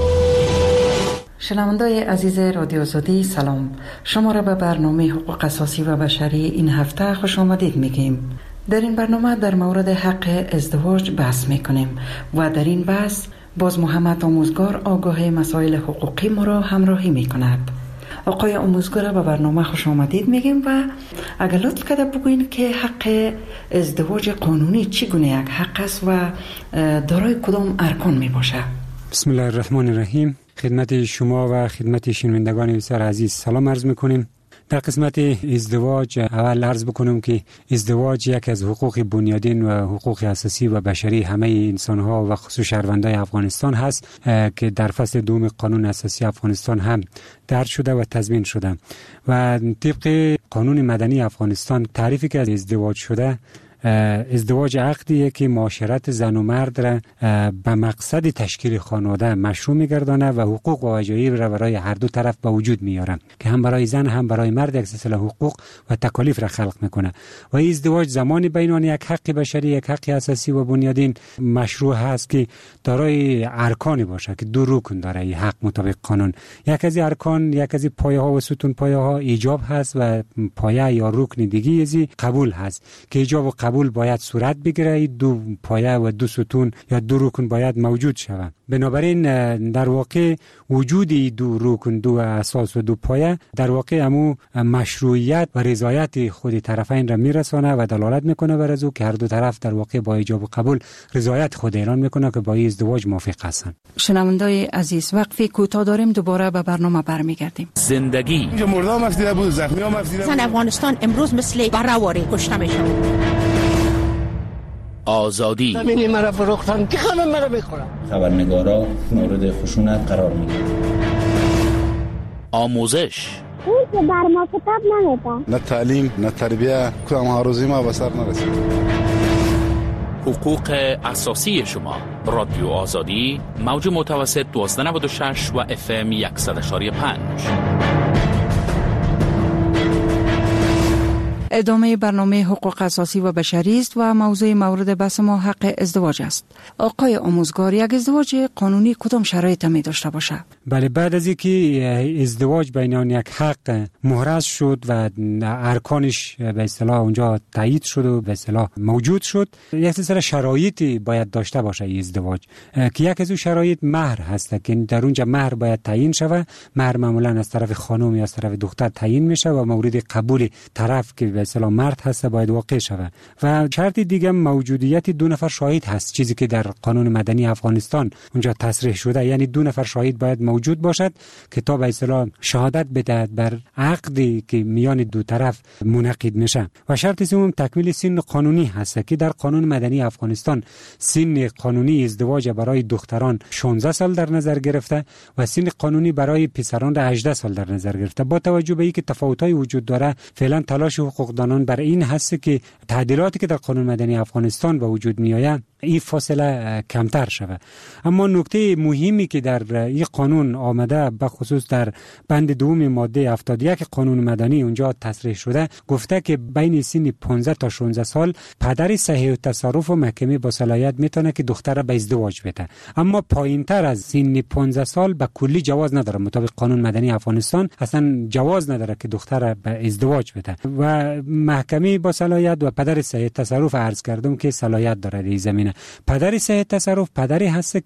شنوندای عزیز رادیو آزادی سلام، شما را به برنامه حقوق اساسی و بشری این هفته خوش آمدید میگیم. در این برنامه در مورد حق ازدواج بحث میکنیم و در این بحث باز محمد آموزگار آگاه مسائل حقوقی ما را همراهی میکند. آقای آموزگار به برنامه خوش آمدید میگیم و اگر لطف کرده بگوین که حق ازدواج قانونی چگونه یک حق است و دارای کدام ارکان می باشه؟ بسم الله الرحمن الرحیم. خدمت شما و خدمت شنوندگان بسیار عزیز سلام عرض میکنیم. در قسمت ازدواج اول عرض بکنم که ازدواج یک از حقوق بنیادین و حقوق اساسی و بشری همه انسان‌ها و خصوص شهروندان افغانستان هست که در فصل دوم قانون اساسی افغانستان هم درج شده و تضمین شده و طبق قانون مدنی افغانستان تعریفی که از ازدواج شده، ازدواج عقدیه که معاشرت زن و مرد را به مقصد تشکیل خانواده مشروع می‌گردانه و حقوق و وجایب را برای هر دو طرف به وجود میاره که هم برای زن هم برای مرد یک سلسله حقوق و تکالیف را خلق میکنه و این ازدواج زمانی بین آن یک حق بشری، یک حق اساسی و بنیادین مشروع هست که دارای ارکانی باشه که دو رکن داره این حق مطابق قانون. یک از ارکان، یک از پایه ها و ستون پایه ها ایجاب هست و پایه یا رکن دیگه از قبول هست که ایجاب و قبول باید صورت بگیره. دو پایه و دو ستون یا دو رکن باید موجود شود. بنابراین در واقع وجود دو رکن، دو اساس و دو پایه در واقع همو مشروعیت و رضایت خود طرفین را میرسانه و دلالت میکنه بر از او که هر دو طرف در واقع با ایجاب و قبول رضایت خود اعلان میکنه که با این ازدواج موافق هستند. شنوندای عزیز وقفی کوتاه داریم، دوباره به برنامه برمیگردیم. زندگی اینجا مردم افسیده بود، زخمی هم افسیده بود. زن افغانستان امروز مثل برهواری کشته میشه. آزادی زمینی مرا فروختن که خانم مرا بخورم. خبرنگارا مورد خشونت قرار میگیرن. آموزش اون که بر ما کتاب نمیده. نه تعلیم نه تربیه، کدام هاروزی ما به سر نرسید. حقوق اساسی شما. رادیو آزادی، موج متوسط 1296 و FM 100.5. ادامه برنامه حقوق اساسی و بشری است و موضوع مورد بحث ما حق ازدواج است. آقای آموزگار، یک ازدواج قانونی کدام شرایط می داشته باشه؟ بله، بعد از اینکه ازدواج بین آن یک حق محرز شد و ارکانش به اصطلاح اونجا تایید شد و به اصطلاح موجود شد، یک سلسله شرایطی باید داشته باشه این ازدواج که یک از اون شرایط مهر هست که در اونجا مهر باید تعیین شود. مهر معمولا از طرف خانم یا از طرف دختر تعیین میشه و مورد قبول طرف که به اصطلاح مرد هست باید واقع شود. و شرط دیگه موجودیت دو نفر شاهد هست، چیزی که در قانون مدنی افغانستان اونجا تصریح شده، یعنی دو نفر شاهد باید موجود باشد که تا به اصطلاح شهادت بدهد بر عقدی که میان دو طرف منعقد میشه. و شرط سوم تکمیل سن قانونی هست که در قانون مدنی افغانستان سن قانونی ازدواج برای دختران 16 سال در نظر گرفته و سن قانونی برای پسران 18 سال در نظر گرفته. با توجه به اینکه تفاوت‌های وجود داره، فعلا تلاش حقوقدانان برای این هست که تعدیلاتی که در قانون مدنی افغانستان به وجود میآید این فاصله کمتر شود. اما نکته مهمی که در این قانون آمده به خصوص در بند دوم ماده 71 قانون مدنی اونجا تصریح شده، گفته که بین سن 15 تا 16 سال پدر صحیح التصرف و محکمه با صلاحیت میتونه که دختر را به ازدواج بده. اما پایینتر از سن 15 سال به کلی جواز نداره. مطابق قانون مدنی افغانستان اصلا جواز نداره که دختر را به ازدواج بده و محکمه با صلاحیت و پدر صحیح التصرف عرض کردم که صلاحیت داره در زمینه. پدر صحیح التصرف پدری هست که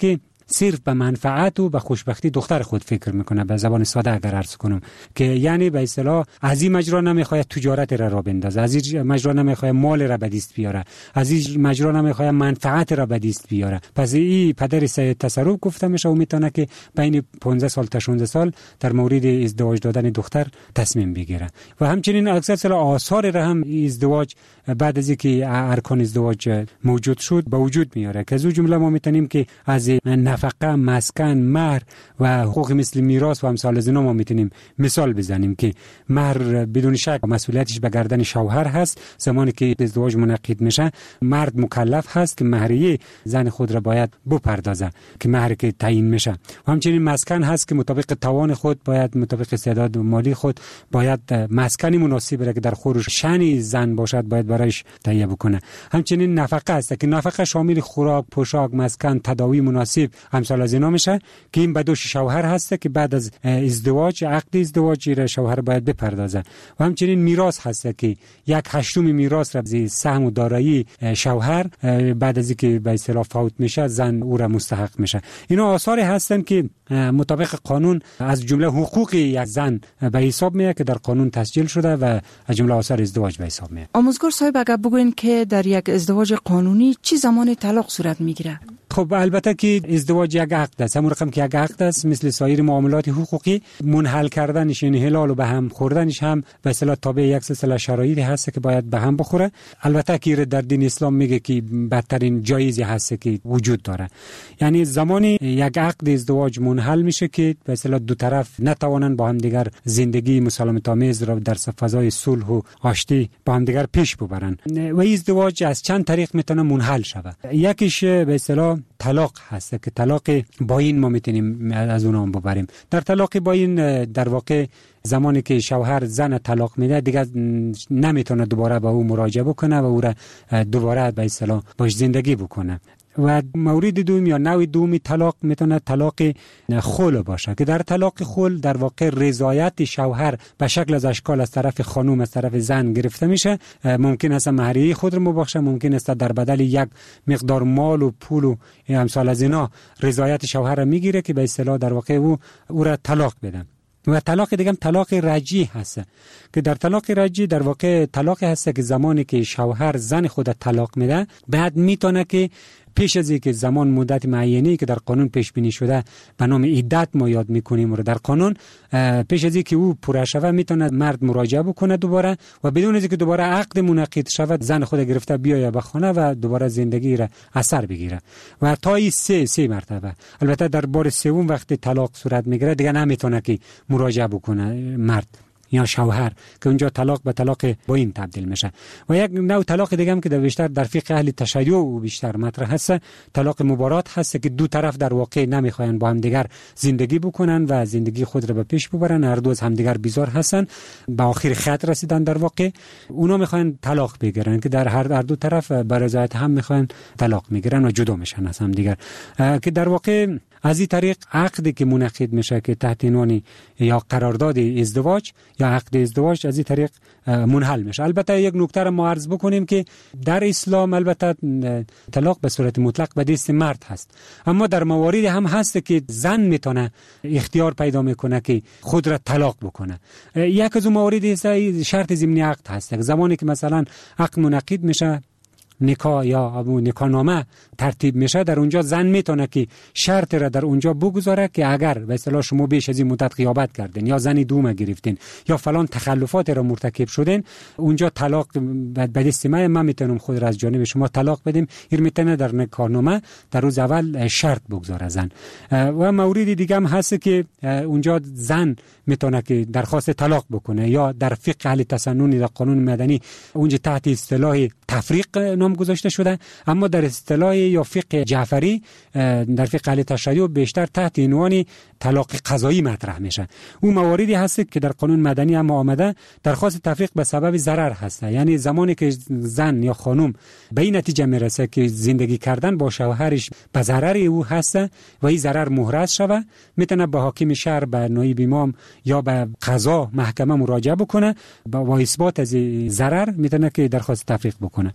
صرف به منفعت و به خوشبختی دختر خود فکر میکنه. به زبان ساده اگر عرض کنم که یعنی به اصطلاح از این مجرا نمیخواد تجارت را بندازه، از این مجرا نمیخواد مال را به دست بیاره، از این مجرا نمیخواد منفعت را به دست بیاره. پس این پدر سید تصرف گفته میشه و میتونه که بین 15 سال تا 16 سال در مورد ازدواج دادن دختر تصمیم بگیره. و همچنین اکثر آثار را هم ازدواج بعد از اینکه ارکان ازدواج موجود شد به وجود میاره که از اون جمله ما میتونیم که از نفقه، مسکن، مهر و حقوق مثل میراث و امثال از اینا ما میتونیم مثال بزنیم که مهر بدون شک مسئولیتش به گردن شوهر هست. زمانی که ازدواج منعقد میشه مرد مکلف هست که مهریه زن خود را باید بپردازه که مهر که تعیین میشه. و همچنین مسکن هست که مطابق توان خود باید مطابق استعداد مالی خود باید مسکنی مناسب را که در خور شأن زن باشد باید برایش تهیه بکنه. همچنین نفقه است که نفقه شامل خوراک، پوشاک، مسکن، تداوی مناسب امثال از اینا میشه که این به دوش شوهر هست که بعد از ازدواج عقد ازدواج را شوهر باید بپردازه. و همچنین میراث هست که 1/8 میراث را از سهم و دارایی شوهر بعد از اینکه به اصطلاح فوت میشه زن او را مستحق میشه. اینا آثاری هستن که مطابق قانون از جمله حقوق یک زن به حساب میاد که در قانون تسجیل شده و از جمله آثار ازدواج به حساب میاد. آموزگار صاحب اگر بگوین که در یک ازدواج قانونی چه زمان طلاق صورت میگیره؟ خب البته که ازدواج یک عقد است، همون رقم که یک عقد است مثل سایر معاملات حقوقی منحل کردنش یعنی حلال و به هم خوردنش هم به اصطلاح تابع یک سلسله شرایطی هست که باید به هم بخوره. البته که در دین اسلام میگه که بدترین جایزی هست که وجود داره، یعنی زمانی یک عقد ازدواج منحل میشه که به اصطلاح دو طرف نتوانن با هم دیگر زندگی مسالمت آمیز را در فضای صلح و آشتی با هم دیگر پیش ببرن. و ازدواج از چند طریق میتونه منحل شود. یکیش به اصطلاح طلاق هست که طلاق باین ما میتونیم از اون ببریم. در طلاق باین در واقع زمانی که شوهر زن طلاق میده دیگه نمیتونه دوباره با او مراجعه بکنه و او را دوباره به اصطلاح باش زندگی بکنه. و مورد دوم یا نوع دومی طلاق میتونه طلاق خلع باشه که در طلاق خلع در واقع رضایت شوهر به شکل از اشکال از طرف خانم از طرف زن گرفته میشه. ممکن است مهریه خود رو مبخشه، ممکن است در بدل یک مقدار مال و پول و امثال از اینا رضایت شوهر رو میگیره که به اصطلاح در واقع او را طلاق بده. و طلاق دیگه هم طلاق رجعی هست که در طلاق رجعی در واقع طلاق هست که زمانی که شوهر زن خود طلاق میده بعد میتونه که پیش از اینکه زمان مدت معینی که در قانون پیش بینی شده به نام عدت ما یاد میکنیم رو در قانون، پیش از اینکه او پوره شود میتونه مرد مراجعه بکنه دوباره و بدون اینکه دوباره عقد منعقد شود زن خود گرفته بیاید به خانه و دوباره زندگی را اثر بگیره. و تا این سه مرتبه. البته در بار سوم وقتی طلاق صورت میگیره دیگه نمیتونه که مراجعه بکنه مرد یا شوهر که اونجا طلاق به طلاق باین تبدیل میشه. و یک نوع طلاق دیگه هم که بیشتر در فقه اهل تشیع و بیشتر مطرح هست طلاق مبارات هست که دو طرف در واقع نمیخواین با هم دیگر زندگی بکنن و زندگی خود را به پیش ببرن، هر دو از هم دیگر بیزار هستن، به آخر خط رسیدن در واقع اونا میخواین طلاق بگیرن که در هر دو طرف به رضایت هم میخواین طلاق میگیرن و جدا میشن از هم دیگر. که در واقع از این طریق عقدی که منعقد میشه که تحت عنوان یا قرارداد ازدواج یا عقد ازدواج از این طریق منحل میشه. البته یک نکته را ما عرض بکنیم که در اسلام البته طلاق به صورت مطلق به دست مرد هست، اما در مواردی هم هست که زن میتونه اختیار پیدا میکنه که خود را طلاق بکنه. یک از اون مواردی شرط ضمنی عقد هست. زمانی که مثلا عقد منعقد میشه نکاح یا نکاح نامه ترتیب میشه در اونجا زن میتونه که شرط را در اونجا بگذاره که اگر به اصطلاح شما بیش از این مدت غیابت کردین یا زنی دوم گرفتین یا فلان تخلفات را مرتکب شدین اونجا طلاق به دست من میتونم خود را از جانب شما طلاق بدیم. این میتونه در نکاح نامه در روز اول شرط بگذاره زن. و مورد دیگه هم هست که اونجا زن میتونه که درخواست طلاق بکنه یا در فقه اهل تسنن در قانون مدنی اونجا تحت اصطلاح تفریق نام گذاشته شده، اما در اصطلاح یا فقه جعفری در فقه اهل تشیع بیشتر تحت عنوان طلاق قضایی مطرح میشه. اون مواردی هست که در قانون مدنی هم آمده درخواست تفریق به سبب ضرر هست، یعنی زمانی که زن یا خانم به این نتیجه میرسه که زندگی کردن با شوهرش به ضرر او هست و این ضرر محرز شوه میتونه به حاکم شهر، به نایب امام یا به قضا محکمه مراجعه بکنه با اثبات از ضرر میتونه که درخواست تفریق بکنه.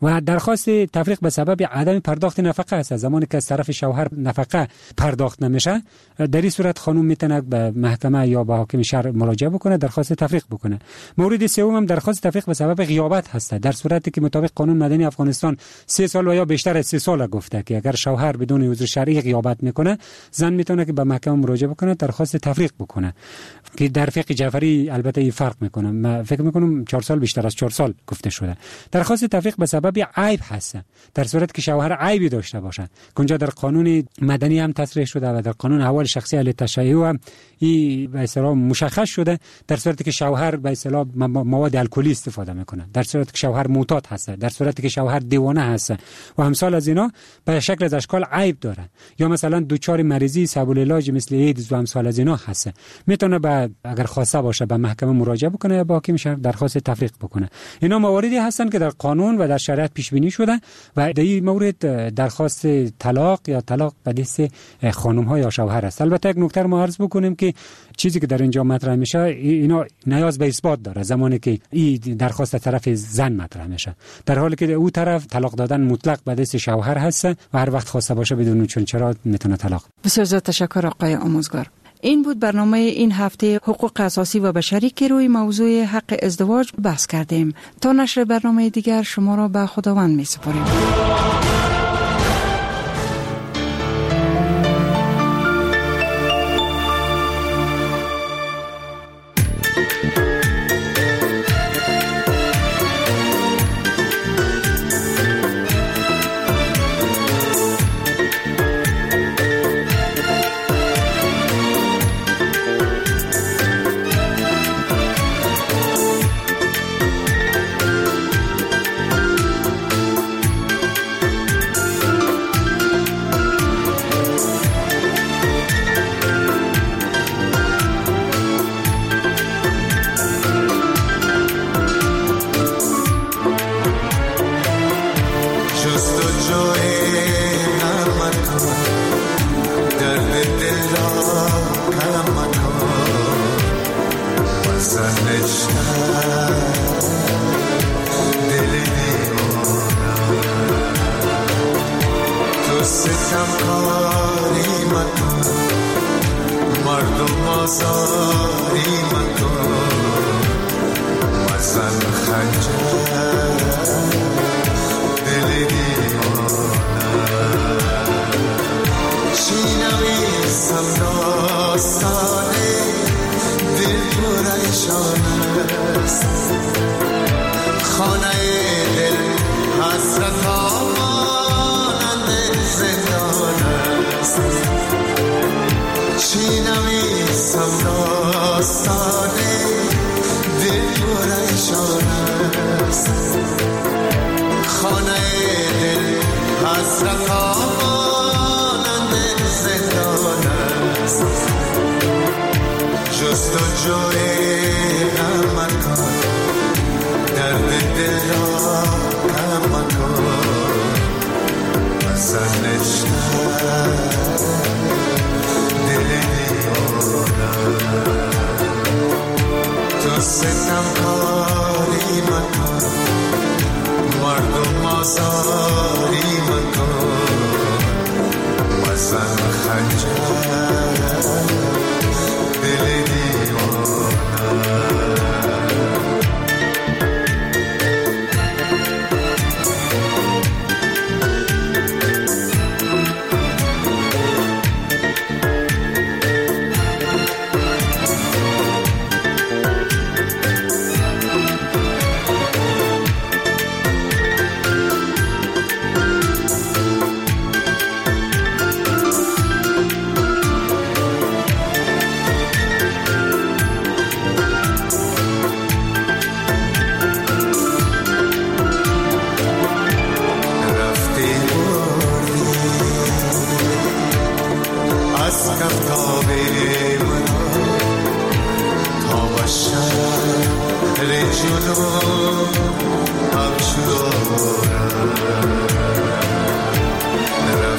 و درخواست تفریق به سبب عدم پرداخت نفقه است. زمانی که از طرف شوهر نفقه پرداخت نمیشه، در این صورت خانم میتونه به محکمه یا به حاکم شهر مراجعه بکنه، درخواست تفریق بکنه. مورد سوم هم درخواست تفریق به سبب غیابت هست. در صورتی که مطابق قانون مدنی افغانستان 3 سال و یا بیشتر از 3 سال گفته که اگر شوهر بدون عذر شرعی غیابت میکنه، زن میتونه که به محکمه مراجعه بکنه، درخواست تفریق بکنه که در فقه جعفری البته این فرق میکنه. من فکر میکنم 4 سال بیشتر از 4 سال گفته شده. درخواست تفریق به سبب عیب هست. در صورتی که شوهر عیبی داشته باشه، اونجا در قانون مدنی هم تصریح شده و در قانون احوال شخصی اهل تشیع هم این به اصطلاح مشخص شده. در صورتی که شوهر به اصطلاح مواد الکلی استفاده میکنه، در صورتی که شوهر معتاد هست، در صورتی که شوهر دیوانه هست و امثال از اینا به شکل از اشکال عیب داره، یا مثلا دوچار مریضی صعب العلاج مثل ایدز و امثال از اینا هست، میتونه به اگر خواسته باشه به محکمه مراجعه بکنه یا با حاکم شهر درخواست تفریق بکنه. اینا مواردی هستن که در قانون و در شریعت پیش بینی شده و در این مورد درخواست طلاق یا طلاق به دست خانم ها یا شوهر است. البته یک نکته ما عرض بکنیم که چیزی که در اینجا مطرح میشه اینا نیاز به اثبات داره زمانی که این درخواست طرف زن مطرح میشه، در حالی که او طرف طلاق دادن مطلق به دست شوهر هست و هر وقت خواسته باشه بدون چرا میتونه طلاق. بسیار زیاد تشکر آقای آموزگار. این بود برنامه این هفته حقوق اساسی و بشری که روی موضوع حق ازدواج بحث کردیم. تا نشر برنامه دیگر شما را به خداوند میسپاریم.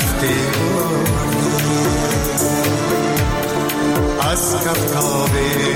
از کفتاب